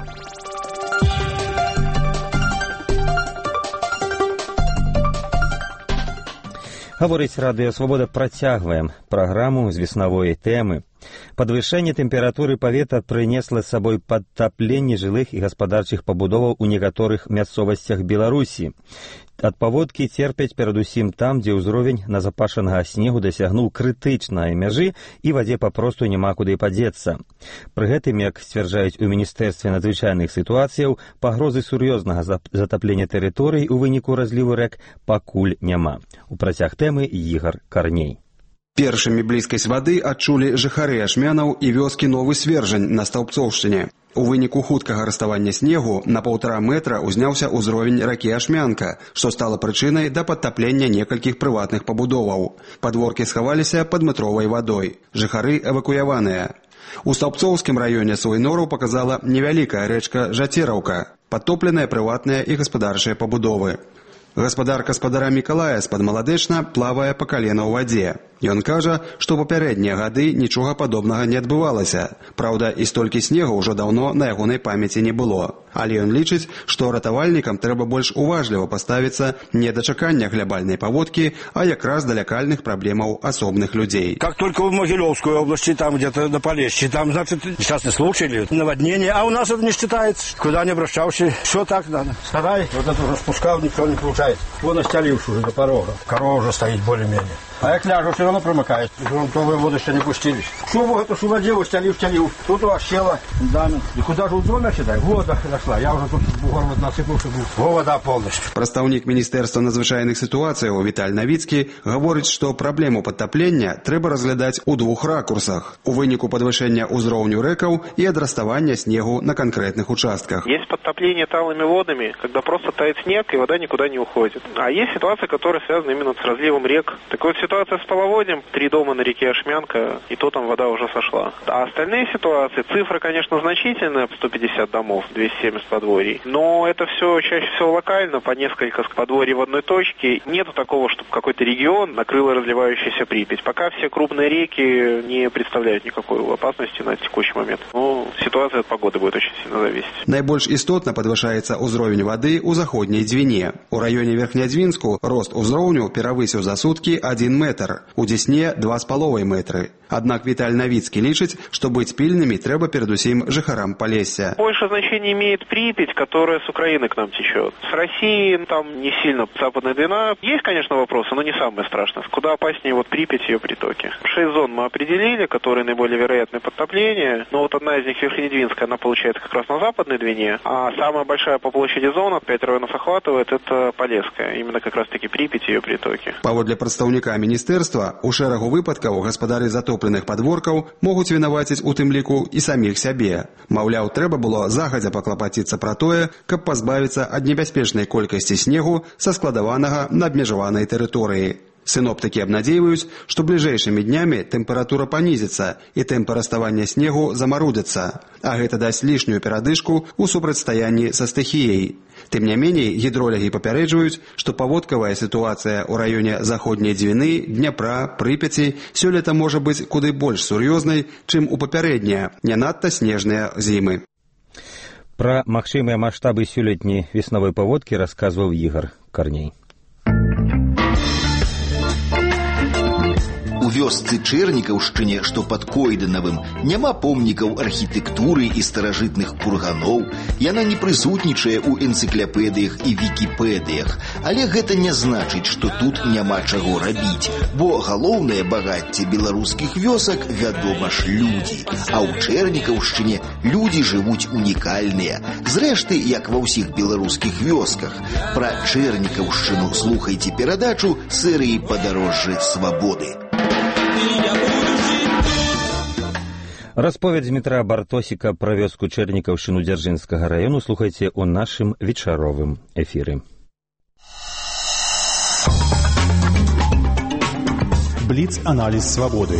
Гаворыць Радыё Свабода, працягваем праграму з веснавой тэмы. Падвышэнне тэмпературы паветра прынесла з сабой падтапленне жылых і гаспадарчых пабудоваў у некаторых мясцовасцях Беларусі. Ад паводкі церпяць перадусім там, дзе ўзровень назапашанага снегу дасягнуў крытычнай мяжы і вадзе папросту няма куды падзецца. Пры гэтым, як сцвярджаюць у Міністэрстве надзвычайных сітуацыяў, пагрозы сур'ёзнага затаплення тэрыторый у выніку разліву рэк пакуль няма. У працяг тэмы Ігар Карней. Першымі блізкасць вады адчулі жыхары Ашмянаў і вёскі Новы Свержань на Стаўбцоўшчыне. У выніку хуткага раставання снегу на 1,5 метра ўзняўся ўзровень ракі Ашмянка, што стала прычынай да падтаплення некалькіх прыватных пабудоваў. Падворкі схаваліся пад метровай вадой. Жыхары эвакуяваныя. У Стаўбцоўскім раёне свой нору паказала невялікая рэчка Жацераўка, падтопленыя прыватныя і гаспадарчыя пабудовы. Гаспадар Каспадара Мікалая з-пад Маладэчна плавае па калена ў вадзе. Ён кажа, што папярэднія гады нічога падобнага не адбывалася. Праўда, і столькі снегу ўжо даўно на ягонай памяці не было. Але ён лічыць, што ратавальнікам трэба больш уважліва паставіцца не да чакання глябальнай паводкі, а якраз да лякальных праблемаў асобных людзей. Как только в Могилевской области, там где-то на Полесье, там, значит, несчастный случай или наводнение, а у нас это не считается. Куда не обращался, все так надо. Сарай, вот это уже спускал, ничего не получается. Вон остяливший уже до порога. Корова уже стоит более-менее. А як ляжу, все равно промыкает. Грунтовые воды еще не пустились. Шубу эту шубодеву стелил. Тут у вас села фундамент. И куда же удзоня, считай? Вода дошла. Я уже тут бугор вот насыпал, чтобы вода полностью. Прадстаўнік Міністэрства надзвычайных сітуацыяў Віталь Навіцкі гаворыць, што праблему падтаплення трэба разглядаць у двух ракурсах. У выніку падвышэння ўзроўню рэкаў і ад раставання снегу на конкретных участках. Есть подтопление талыми водами, когда просто тает снег и вода никуда не уходит. А есть ситуации, которые связаны именно с разливом рек. Так вот, ситуация с половодьем, 3 дома на реке Ашмянка, и то там вода уже сошла. А остальные ситуации, цифры, конечно, значительные, 150 домов, 270 подворий, но это все чаще всего локально, по несколько подворий в одной точке. Нету такого, чтобы какой-то регион накрыло разливающаяся Припять. Пока все крупные реки не представляют никакой опасности на текущий момент. Но ситуация от погоды будет очень сильно зависеть. Найбольш істотна падвышаецца ўзровень вады ў заходняй Дзвіне. У раёне Верхнядзвінску рост узроўню перавысіў за суткі 1 метр, у Дзесне 2,5 метры. Аднак Віталь Навіцкі лічыць, што быць пільнымі трэба перадусім жыхарам Полесья. Больше значения имеет Припять, которая с Украины к нам течет. С России там не сильно западная Двина. Есть, конечно, вопросы, но не самое страшное. Куда опаснее вот Припять и ее притоки. 6 зон мы определили, которые наиболее вероятны подтопления. Но вот одна из них, Верхнедвинская, она получается как раз на западной Двине. А самая большая по площади зона, 5 районов охватывает, это Полесская. Именно как раз таки Припять и ее притоки. Паводле прадстаўніка міністэрства, у шэрагу выпадкаў гаспадары затопленых падворкаў могуць вінаваціць у тым ліку і саміх сябе. Маўляў, трэба было загадзя паклапаціцца пра тое, каб пазбавіцца ад небяспечнай колькасці снегу са складаванага на абмежаванай тэрыторыі. Синоптики абнадзейваюць, што бліжэйшымі днямі тэмпература панізіцца і тэмпы раставання снегу замарудзяцца, а гэта дасць лішнюю перадышку ў супрацьстаянні са стыхіяй. Тым не меней, гідролягі папярэджваюць, што паводкавая сітуацыя ў раёне заходняй Двіны, Дняпра, Прыпяці сёлета можа быць куды больш сур'ёзнай, чым у папярэднія, не надта снежныя зімы. Пра магчымыя маштабы сёлетняй веснавой паводкі расказваў Ігар Карней. У вёсцы Чэрнікаўшчыне, што пад Койданавым, няма помнікаў архітэктуры і старажытных курганоў. Яна не прысутнічае ў энцыкляпедыях і вікіпедыях. Але гэта не значыць, што тут няма чаго рабіць, бо галоўнае багацце беларускіх вёсак, вядома ж, людзі. А ў Чэрнікаўшчыне людзі жывуць унікальныя. Зрэшты, як ва ўсіх беларускіх вёсках. Пра Чэрнікаўшчыну слухайце перадачу серыі «Падарожжы свабоды». Расповедь Дмітра Бартосіка пра вёску Чэрнікаўшчыну Дзяржынскага раёну слухайце ў нашым вечаровым эфіры. Бліц-аналіз свабоды.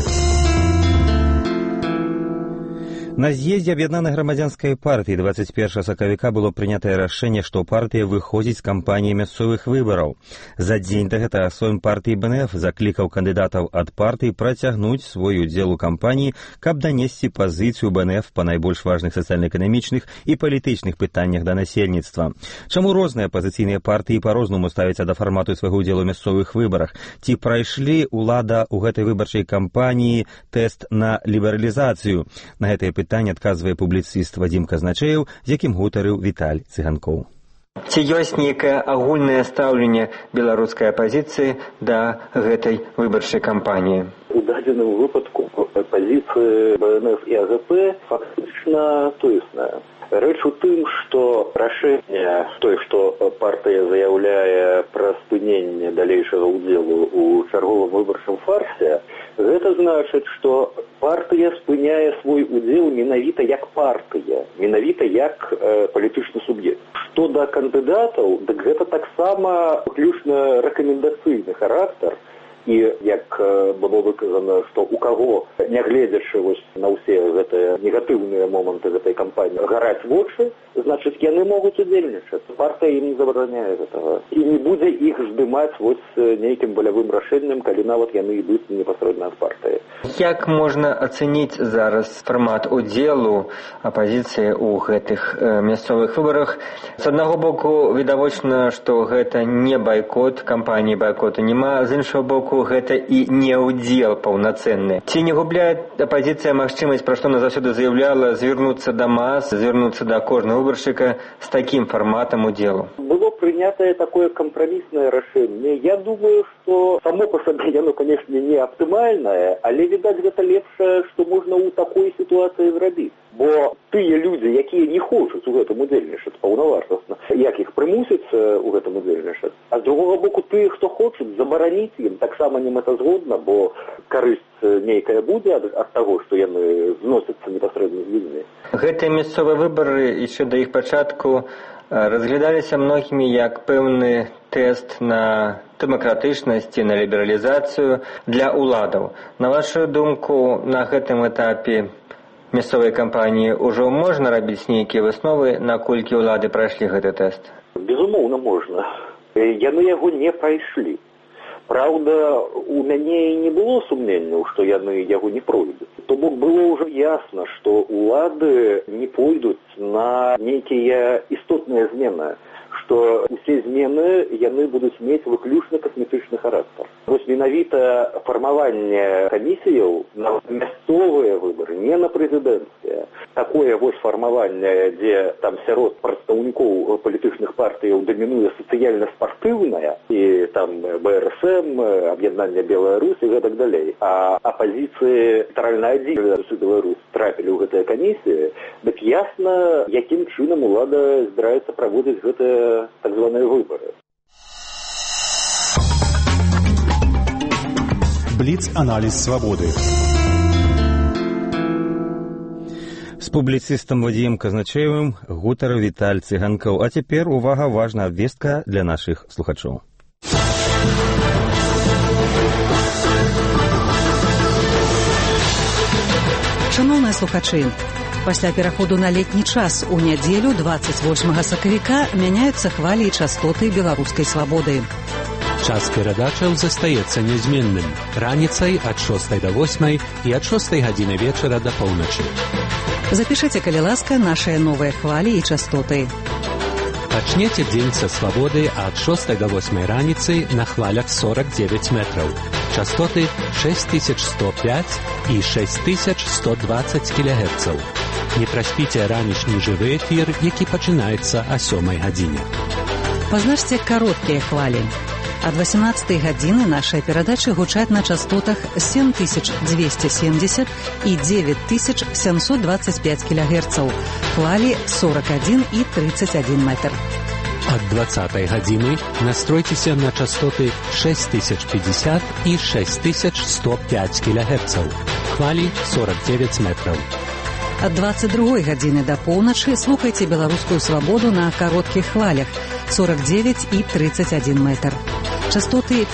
На з'ездзе Аб'яднанай грамадзянскай партыі 21 сакавіка было прынятае рашэнне, што партыя выходзіць з кампаніі мясцовых выбараў. За дзень да гэтага Сойм партыі БНФ заклікаў кандыдатаў ад партыі працягнуць свой удзел у кампаніі, каб данесці пазіцыю БНФ па найбольш важных сацыяльна-эканамічных і палітычных пытаннях да насельніцтва. Чаму розныя апазіцыйныя партыі па-рознаму ставяцца да фармату свайго ўдзелу ў мясцовых выбарах? Ці прайшлі ўлада ў гэтай выбарчай кампаніі тэст на лібералізацыю? На гэтае пытанне адказвае публіцыст Вадзім Казначеев, з якім гутарыў Віталь Цыганкоў. Ці ёсць нейкае агульнае стаўленне беларускай апазіцыі да гэтай выбарчай кампаніі? У дадзеным выпадку пазіцыя БНФ і АГП фактычна тоесная. Рэч у тым, што рашэнне той, што партыя заяўляе пра спыненне далейшага ўдзелу ў чарговым выбарчым фарсе, гэта значыць, што партыя спыняе свой удзел менавіта як партыя, менавіта як палітычны суб'ект. Што да кандыдатаў, дык гэта таксама выключна рэкамендацыйны характар. І, як было выказана, што у каго, нягледзячы на ўсе гэтыя негатыўныя моманты гэтай кампаніі, гараць вочы, значыць, яны могуць удзельнічаць. Партыя ім не забараняе гэтага. І не будзе іх здымаць нейкім балявым рашэннем, калі нават яны ідуць непасрэдна ад партыі. Як можна ацэніць зараз фармат удзелу апазіцыі ў гэтых мясцовых выбарах? З аднаго боку, відавочна, што гэта не байкот, кампаніі байкоту няма, з іншага боку, гэта і не ўдзел паўнацэнны. Ці не губляе апазіцыя магчымасць, пра што она заўсёды заяўляла, звярнуцца да мас, звярнуцца да кожнага выбаршчыка з такім фарматам удзелу? Было прынятае такое кампраміснае рашэнне. Я думаю, што само па сабе яно, канешне, не аптымальнае, але, відаць, гэта лепшае, што можна ў такой сітуацыі зрабіць. Бо тыя людзі, якія не хочуць у гэтым удзельнічаць паўнавартасна, як іх прымусяць у гэтым удзельнічаць. А з другога боку, тыя, хто хочуць, забараніць ім таксама не мэтазгодна, бо карысць нейкая будзе ад таго, што яны зносяцца непасрэдна з людзьмі. Гэтыя мясцовыя выбары яшчэ да іх пачатку разглядаліся многімі як пэўны тэст на дэмакратычнасць і на лібералізацыю для ўладаў. На вашу думку, на гэтым этапе мясцовай кампаніі ўжо можна рабіць нейкія высновы, наколькі ўлады прайшлі гэты тэст? Безумоўна, можна. Яны яго не прайшлі. Праўда, у мяне і не было сумненняў, што яны яго не пройдуць. То бок было ўжо ясна, што ўлады не пойдуць на нейкія істотныя змены, што усе змены яны будуць мець выключна касметычны характар. Вось менавіта фармаванне камісіяў на мясцовыя выбары, не на прэзідэнцкія. Такое вось фармаванне, дзе там сярод прадстаўнікоў палітычных партыяў дамінуе сацыяльна-спартыўная, і там БРСМ, Аб'яднанне Беларусь і гэтак далей. А апазіцыі літаральна адзін Беларусь трапілі ў гэтыя камісіі, дык ясна, якім чынам улада збіраецца праводзіць гэтыя так званыя выбары. Бліц-аналіз свабоды. З публіцыстам Вадзімом Казначеевым гутарыў Віталь Цыганкоў. А цяпер, увага, важная абвестка для нашых слухачоў. Шановныя слухачы, пасля пераходу на летні час у нядзелю 28 сакавіка мяняюцца хвалі і частоты беларускай свабоды. Час перадачаў застаецца нязменным. Раніцай ад 6 до 8 і ад 6 гадзіны вечара да поўначы. Запішыце, калі ласка, нашыя новыя хвалі і частоты. Пачнеце дзень са свабоды ад 6 до 8 раніцы на хвалях 49 метраў. Частоты 6105 і 6120 кГц. Не праспіце ранішні жывы эфір, які пачынаецца о 7 гадзіне. Пазначце кароткія хвалі. Ад 18 гадзіны нашыя перадачы гучаць на частотах 7270 і 9725 кГц. Хвалі 41 і 31 метр. Ад 20 гадзіны настройцеся на частоты 6050 і 6105 кГц. Хвалі 49 метраў. Ад 22 гадзіны да поўначы слухайце беларускую свабоду на кароткіх хвалях 49 і 31 метр. Частоты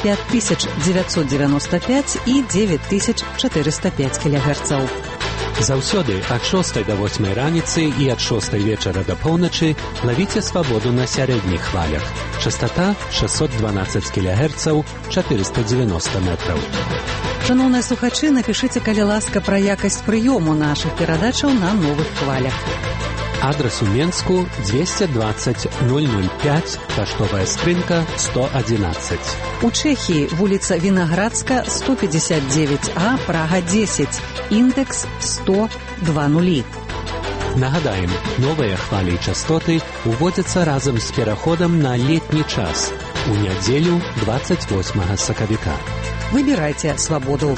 5995 і 9405 кГц. Заўсёды ад 6 до 8 раніцы і ад 6 вечара да поўначы лавіце свабоду на сярэдніх хвалях. Частота 612 кГц, 490 метраў. Шановныя слухачы, напішыце, калі ласка, пра якасць прыёму нашых перадачаў на новых хвалях. Адрес у Менску 220 005, паштовая скрынка 111. У Чэхіі вуліца Вінаградска 159А, Прага 10, індэкс 10020. Нагадаем, новыя хвалі і частоты уводзяцца разам з пераходам на летні час у нядзелю 28 сакавіка. Выбірайце свабоду.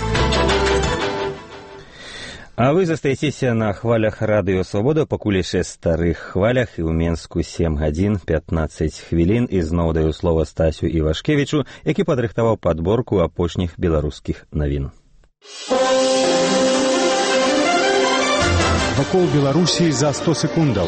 А вы застаецеся на хвалях радыё «Свабода», пакуль яшчэ старых хвалях, і ў Менску 7 гадзін 15 хвілін. І зноў даю слова Стасю Івашкевічу, які падрыхтаваў падборку апошніх беларускіх навін. Вакол Беларусі за 100 секундаў.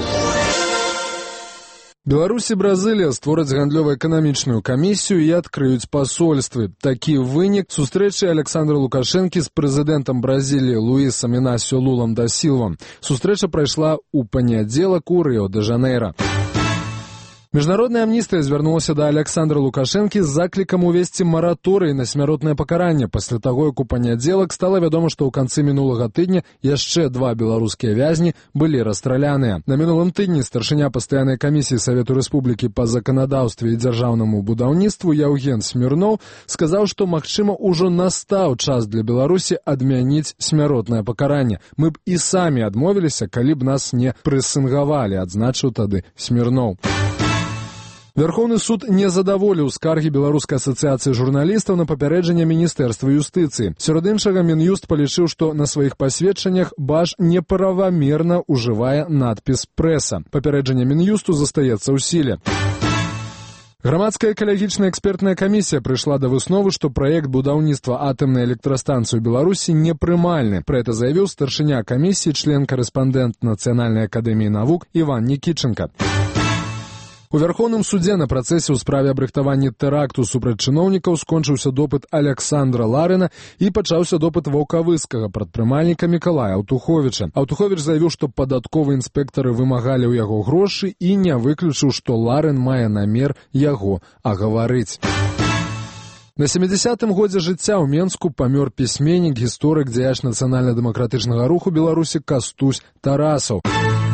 Беларусь і Бразылія створаць гандлёва-эканамічную камісію і адкрыюць пасольствы. Такі вынік сустрэчы Александра Лукашэнкі з прэзідэнтам Бразіліі Луісам Інасіо Лулам да Сілвам. Сустрэча прайшла ў панядзелак у Рыё-дэ-Жанэйра. Міжнародная амністыя звярнулася да Александра Лукашэнкі з заклікам увесці мараторый на смяротнае пакаранне пасля таго, як у панядзелак стала вядома, што ў канцы мінулага тыдня яшчэ 2 беларускія вязні былі расстраляныя. На мінулым тыдні старшыня пастаяннай камісіі Савету Рэспублікі па заканадаўстве і дзяржаўнаму будаўніцтву Яўген Смірноў сказаў, што, магчыма, ужо настаў час для Беларусі адмяніць смяротнае пакаранне. Мы б і самі адмовіліся, калі б нас не прэсынгавалі, адзначыў тады Смірноў. Верховны суд не задаволіў скаргі Беларускай асацыяцыі журналістаў на папярэджанне Міністэрства юстыцыі. Сярод іншага, Мін'юст палічыў, што на сваіх пасведчаннях Баш неправамерна ўжывае надпіс «Прэса». Папярэджанне Мін'юсту застаецца ў сіле. Грамадская экалагічная экспертная камісія прыйшла да высновы, што праект будаўніцтва атамнай электрастанцыі ў Беларусі непрымальны. Пра гэта заявіў старшыня камісіі, член-карэспандэнт Нацыянальнай акадэміі навук Іван Нікіченка. У Верховным судзе на працэсе ў справе аб рыхтаванні тэракту супраць чыноўнікаў скончыўся допыт Александра Ларына і пачаўся допыт ваўкавыскага прадпрымальніка Мікалая Аўтуховіча. Аўтуховіч заявіў, што падатковыя інспектары вымагалі ў яго грошы і не выключыў, што Ларын мае намер яго агаварыць. На 70-м годзе жыцця ў Менску памёр пісьменнік, гісторык, дзеяч нацыянальна-дэмакратычнага руху Беларусі Кастусь Тарасаў.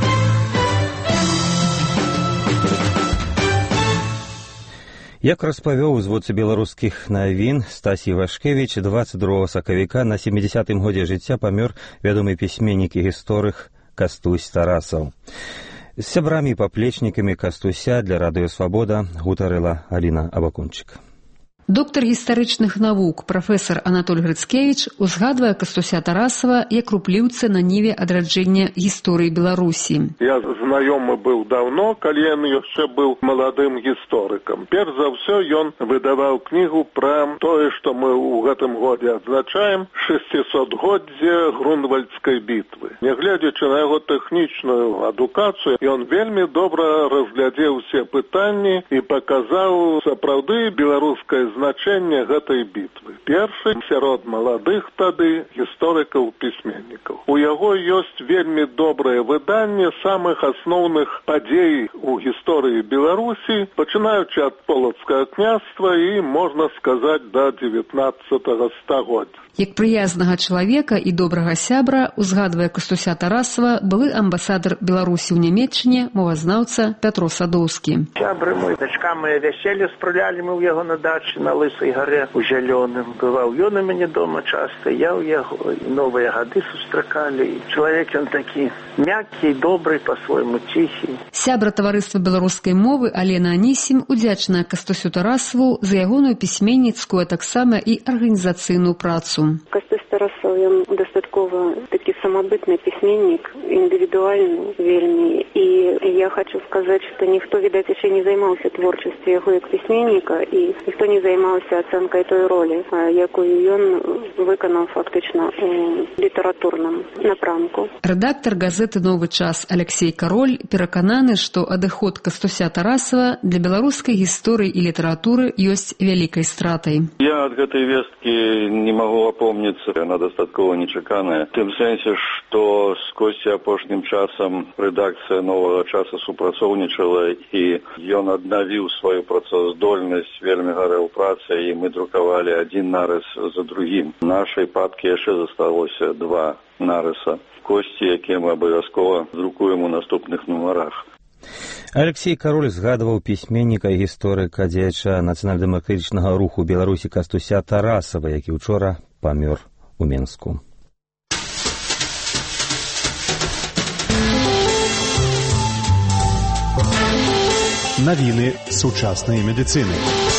Як распавёў зводцы беларускіх навін Стасі Івашкевіч, 22 сакавіка на 70-м годзе жыцця памёр вядомы пісьменнік і гісторык Кастусь Тарасаў. З сябрамі і паплечнікамі Кастуся для радыё «Свабода» гутарыла Аліна Абакунчык. Доктар гістарычных навук прафесар Анатоль Грыцкевіч узгадвае Кастуся Тарасава як рупліўца на ніве адраджэння гісторыі Беларусі. Я знаёмы быў даўно, калі ён яшчэ быў маладым гісторыкам. Перш за ўсё ён выдаваў кнігу пра тое, што мы ў гэтым годзе адзначаем 600годдзе Грунвальдскай бітвы. Нягледзячы на яго тэхнічную адукацыю, ён вельмі добра разглядзеў усе пытанні і паказаў сапраўды беларускае значэнне гэтай бітвы. Першы сярод маладых тады гісторыкаў-пісьменнікаў. У яго ёсць вельмі добрае выданне самых асноўных падзей у гісторыі Беларусі, пачынаючы ад полацкага княства і, можна сказаць, да 19 стагоддзя. Як прыязнага чалавека і добрага сябра узгадвае Кастуся Тарасава былы амбасадар Беларусі ў Нямецчыне, мовазнаўца Пятро Садоўскі. Сябры мой, дачка моя вяселле спрулялі мы ў яго на дачы на Лысай гаре у Зялёным. Бываў ён у мяне дома часта, я ў яго, і новыя гады сустракалі. Чалавек ён такі мяккі, добры, па-свойму ціхі. Сябра таварыства беларускай мовы Алена Анісім удзячная Кастусю Тарасаву за ягоную пісьменніцкую, а таксама і арганізацыйную працу. Кастусь Тарасаў, ён дастаткова дастаткова такі самабытны пісьменнік, індывідуальны вельмі. І я хочу сказаць, што ніхто, відаць, яшчэ не займаўся творчасцю яго як пісьменніка, і ніхто не займаўся ацэнкай той ролі, якую ён выканаў фактычна у літаратурным напрамку. Рэдактар газеты «Новы час» Алексей Кароль перакананы, што адыход Кастуся Тарасава для беларускай гісторыі і літаратуры ёсць вялікай стратай. Я ад гэтай весткі не магу апомніцца, яна дастаткова нечаканая. В тым сэнсе, што скосьці апошнім часам рэдакцыя «Новага часа» супрацоўнічала, і ён аднавіў сваю працаздольнасць, вельмі гарэў працай, і мы друкавалі адзін нарыс за другім. Нашай папкі яшчэ засталося 2 нарыса. Косці, якія мы абавязкова друкуем у наступных нумарах. Алексей Кароль згадваў пісьменніка і гісторыка, дзеяча нацыянальна-дэмакратычнага руху Беларусі Кастуся Тарасава, які учора памёр у Менску. Навіны сучаснай медыцыны.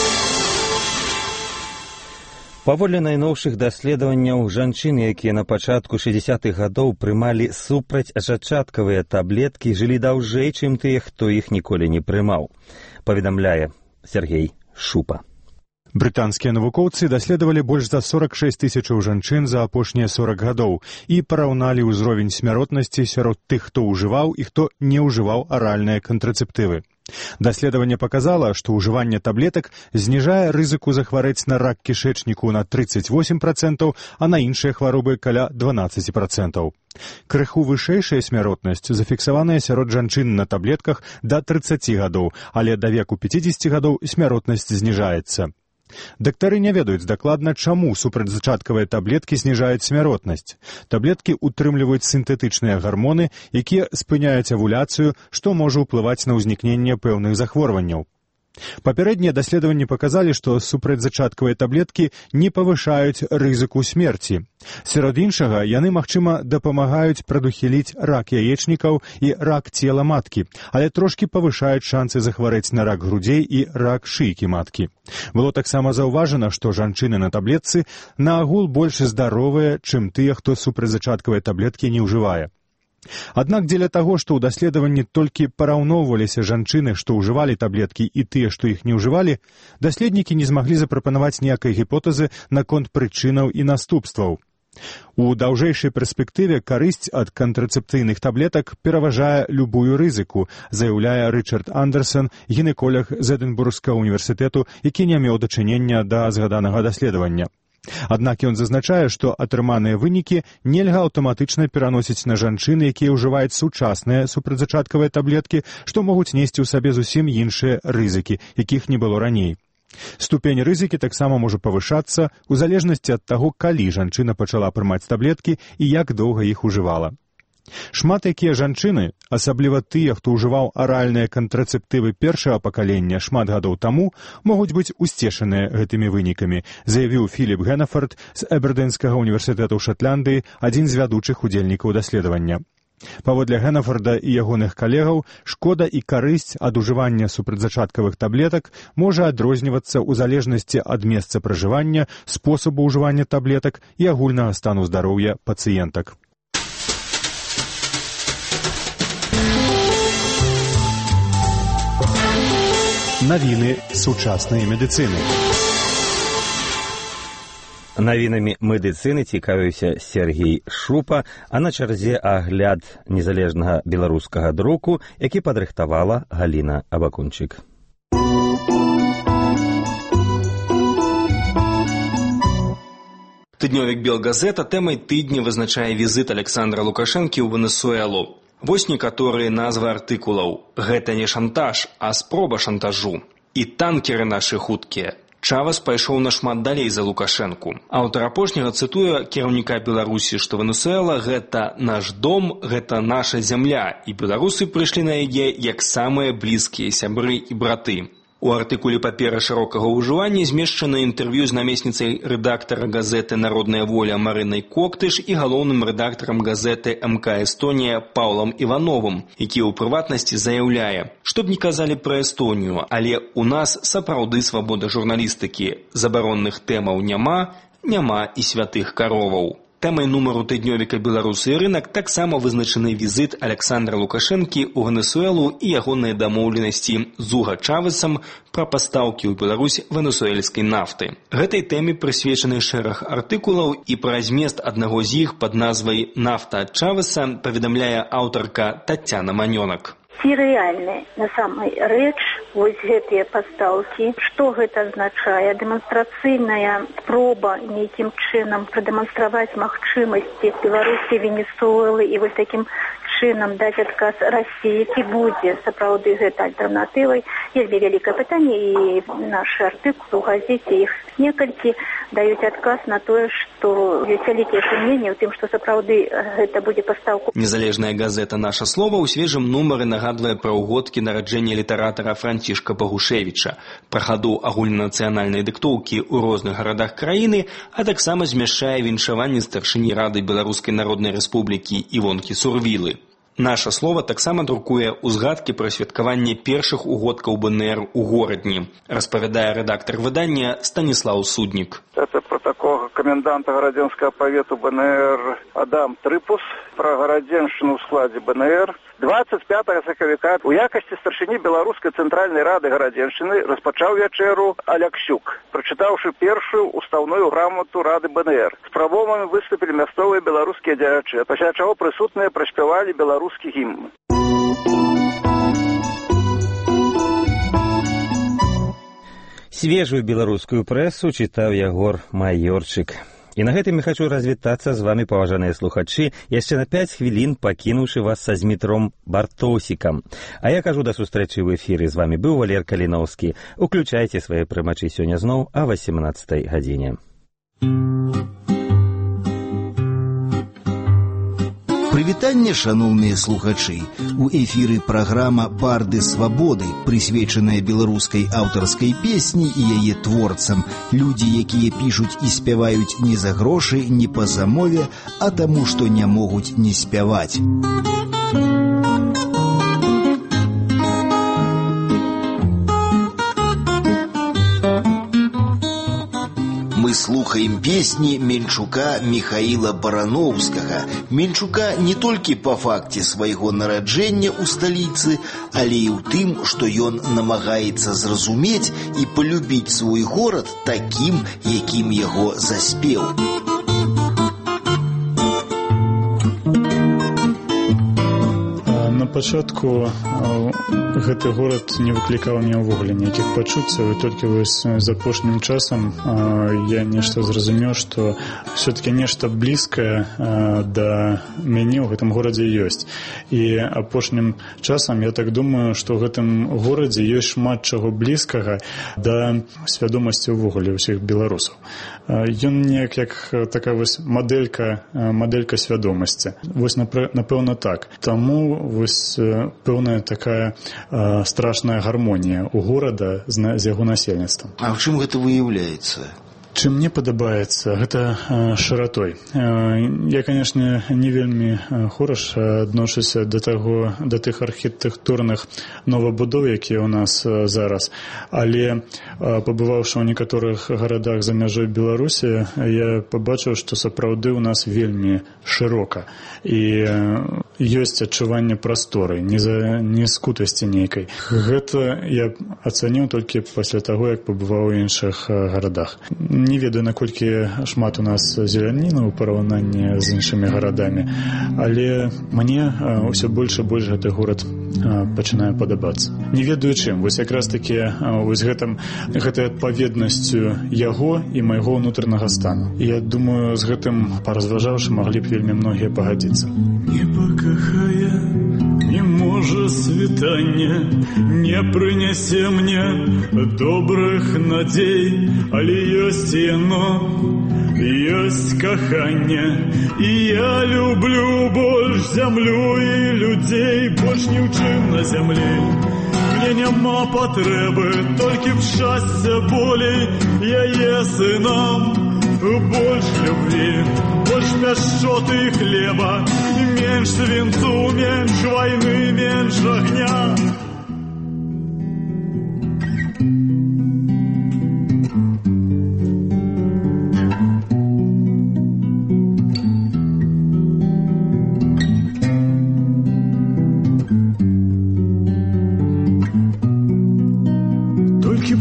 Паводле найноўшых даследаванняў, жанчыны, якія на пачатку 60-х гадоў прымалі супрацьзачаткавыя таблеткі, жылі даўжэй, чым тыя, хто іх ніколі не прымаў, паведамляе Сергей Шупа. Брытанскія навукоўцы даследавалі больш за 46 тысячаў жанчын за апошнія 40 гадоў і параўналі ўзровень смяротнасці сярод тых, хто ўжываў і хто не ўжываў аральныя кантрацэптывы. Даследаванне паказала, што ўжыванне таблетак зніжае рызыку захварэць на рак кішэчніку на 38%, а на іншыя хваробы каля 12%. Крыху вышэйшая смяротнасць зафіксаваная сярод жанчын на таблетках да 30 гадоў, але да веку 50 гадоў смяротнасць зніжаецца. Дактары не ведаюць дакладна, чаму супрацьзачаткавыя таблеткі зніжаюць смяротнасць. Таблеткі ўтрымліваюць сінтэтычныя гармоны, якія спыняюць авуляцыю, што можа ўплываць на ўзнікненне пэўных захворванняў. Папярэднія даследаванні паказалі, што супрацьзачаткавыя таблеткі не павышаюць рызыку смерці. Сярод іншага, яны, магчыма, дапамагаюць прадухіліць рак яечнікаў і рак цела маткі, але трошкі павышаюць шансы захварэць на рак грудзей і рак шыйкі маткі. Было таксама заўважана, што жанчыны на таблетцы наогул больш здаровыя, чым тыя, хто супрацьзачаткавыя таблеткі не ўжывае. Аднак дзеля таго, што ў даследаванні толькі параўноўваліся жанчыны, што ўжывалі таблеткі, і тыя, што іх не ўжывалі, даследнікі не змаглі запрапанаваць ніякай гіпотэзы наконт прычынаў і наступстваў. У даўжэйшай перспектыве карысць ад кантрацэпцыйных таблетак пераважае любую рызыку, заяўляе Рычард Андерсон, гінеколог з Эдынбургскага універсітэту, які не меў дачынення да згаданага даследавання. Аднак ён зазначае, што атрыманыя вынікі нельга аўтаматычна пераносіць на жанчын, якія ўжываюць сучасныя супрацьзачаткавыя таблеткі, што могуць несці ў сабе зусім іншыя рызыкі, якіх не было раней. Ступень рызыкі таксама можа павышацца ў залежнасці ад таго, калі жанчына пачала прымаць таблеткі і як доўга іх ужывала. Шмат якія жанчыны, асабліва тыя, хто ўжываў аральныя кантрацэптывы першага пакалення шмат гадоў таму, могуць быць усцешаныя гэтымі вынікамі, заявіў Філіп Генафорд з Эбердэнскага універсітэту ў Шатландыі, адзін з вядучых удзельнікаў даследавання. Паводле Генафорда і ягоных калегаў, шкода і карысць ад ужывання супрацьзачаткавых таблетак можа адрознівацца ў залежнасці ад месца пражывання, спосабу ўжывання таблетак і агульнага стану здароўя пацыентак. Навіны сучаснай медыцыны. Навінамі медыцыны цікавіўся Сергей Шупа, а на чарзе агляд незалежнага беларускага друку, які падрыхтавала Галіна Абакунчык. Тыднёвік «Белгазета» тэмай тыдня вызначае візіт Александра Лукашэнкі ў Венесуэлу. Вось некаторыя назвы артыкулаў. Гэта не шантаж, а спроба шантажу. І танкеры нашы хуткія. Чавас пайшоў нашмат далей за Лукашэнку. Аўтар апошняга цытуе кіраўніка Беларусі, што Венесуэла – гэта наш дом, гэта наша зямля, і беларусы прыйшлі на яе як самыя блізкія сябры і браты. У артыкуле паперы шырокага ўжывання змешчана інтэрв'ю з намесніцай рэдактара газеты «Народная воля» Марынай Коктыш і галоўным рэдактарам газеты МК Эстонія Паўлам Івановым, які ў прыватнасці заяўляе, што б не казалі пра Эстонію, але ў нас сапраўды свабода журналістыкі, забаронных тэмаў няма і святых кароваў. Тэмай нумару тыднёвіка «Беларусы і рынак» таксама вызначаны візіт Александра Лукашэнкі ў Венесуэлу і ягоныя дамоўленасці з Уга Чавесам пра пастаўкі ў Беларусь венесуэльскай нафты. Гэтай тэме прысвечаны шэраг артыкулаў, і пра змест аднаго з іх пад назвай «Нафта ад Чавеса» паведамляе аўтарка Тацяна Манёнак. Ці рэальны на самай рэч вось гэтыя пастаўкі, што гэта азначае? Дэманстрацыйная спроба нейкім чынам прадэманстраваць магчымасці Беларусі, Венесуэлы і вось такім чынам даць адказ Расіі, ці будзе сапраўды гэта альтэрнатывай? Вельмі вялікае пытанне, і нашы артыкулы ў газеце, іх некалькі, даюць адказ на тое, што ёсць вялікія сумненні ў тым, што сапраўды гэта будзе пастаўку. Незалежная газета «Наша слова» ў свежым нумары нагадвае пра ўгодкі нараджэння літаратара Францішка Багушевіча, пра хаду агульнанацыянальнай дыктоўкі ў розных гарадах краіны, а таксама змяшчае віншаванне старшыні Рады Беларускай Народнай Рэспублікі Івонкі Сурвілы. «Наша слова» таксама друкуе узгадкі пра святкаванне першых угодкаў БНР у Горадні, распавядае рэдактар выдання Станіслаў Суднік. Это протокол коменданта Городенского повета БНР Адам Трыпус про Городенщину в складе БНР. 25 сакавіка у якасці старшыні Беларускай Цэнтральнай Рады Гарадзеншчыны распачаў вячэру Аляксюк, прачытаўшы першую устаўную грамоту Рады БНР. З прамовамі выступілі мясцовыя беларускія дзеячы, пасля чаго прысутныя праспявалі беларускі гімн. Свежую беларускую прэсу чытаў Ягор Майорчык. І на гэтым я хочу развітацца з вами, паважаныя слухачы, яшчэ на 5 хвілін пакінуўшы вас са Змітром Бартосікам. А я кажу да сустрэчы ў эфіры. З вами быў Валер Каліноўскі. Уключайце свае прымачы сёння зноў о 18 гадзіне. Прывітанне, шаноўныя слухачы! У эфіры праграма «Барды свабоды», прысвечаная беларускай аўтарскай песні і яе творцам. Людзі, якія пішуць і спяваюць не за грошы, не па замове, а таму, што не могуць не спяваць. Мы слухаем песні Менчука Михаіла Барановскага. Менчука не толькі па факце свайго нараджэння ў сталіцы, але і ў тым, што ён намагаецца зразумець і палюбіць свой горад такім, якім яго заспеў. На пачатку гэты горад не выклікаў мне ўвогуле нейкіх пачуццяў, і толькі вось з апошнім часам я нешта зразумеў, што все-таки нешта блізкае да мяне ў гэтым горадзе ёсць. І апошнім часам я так думаю, што ў гэтым горадзе ёсць шмат чаго блізкага да свядомасці ўвогуле ўсіх беларусаў. Ён неяк як такая вось мадэлька свядомасці. Вось напэўна так. Таму вось пэўная такая страшная гармонія у горада з яго насельніцтвам. А ў чым гэта выяўляецца? Чым мне падабаецца, гэта шыратой. Я, канешне, не вельмі хораш адношуся да тых архітэктурных новабудоў, якія ў нас зараз, але пабываўшы ў некаторых гарадах за мяжой Беларусі, я пабачыў, што сапраўды ў нас вельмі шырока і ёсць адчуванне прасторы, не скутасці нейкай. Гэта я ацаніў толькі пасля таго, як пабываў у іншых гарадах. Не ведаю, наколькі шмат у нас зеляніны ў параўнанні з іншымі гарадамі, але мне ўсё больш і больш гэты горад пачынае падабацца. Не ведаю чым, вось якраз такі вось гэтай адпаведнасцю яго і майго ўнутранага стану. Я думаю, з гэтым паразважаўшы, маглі б вельмі многія пагадзіцца. Небо кахае, не можа світанне, не прынясе мне добрых надзей, але ёсць яно, ёсць каханне, і я люблю больш зямлю і людзей, больш ні ў чым на зямлі. Мне няма патрэбы, толькі б шчасця болей, яе сынам больш любві, больш пяшчоты і хлеба, менш свінцу, менш вайны, менш агня.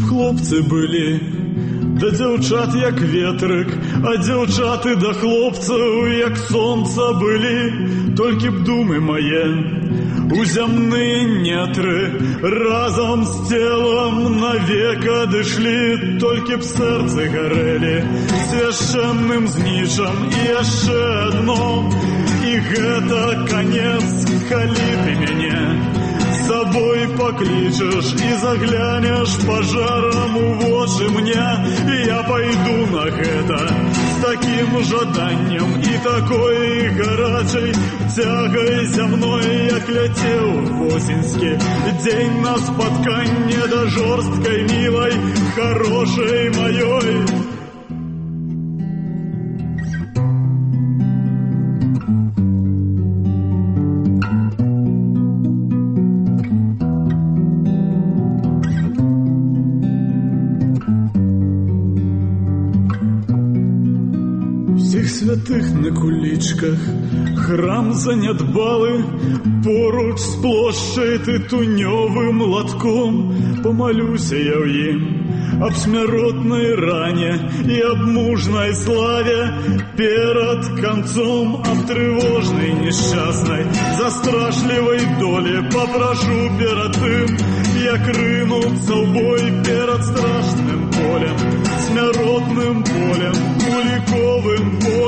хлопцы былі, да дзяўчат як ветрык, а дзяўчаты да хлопцаў як сонца былі. Толькі б думы мае у зямныя нетры разам з целам навек адышлі. Толькі б сэрцы гарэлі свяшчэнным знічам і яшчэ адно. І гэта канец, калі ты мяне з сабой паклічаш і заглянеш пажарам у вочы мне. І я пайду на гэта з такім жаданнем і такой гарачай цягай зямной, як ляцеў восеньскі дзень на спатканне да жорсткай мілай хорошай маёй. Святых на кулічках храм занядбалы, поруч з плошчай тытунёвым латком. Помалюся я ў ім аб смяротнай ране і аб мужнай славе перад канцом, аб трывожнай несчастнай застрашлівай долі. Папрашу перад тым, як рынуцца ў бой перад страшным полем, смяротным полем, куліковым полем.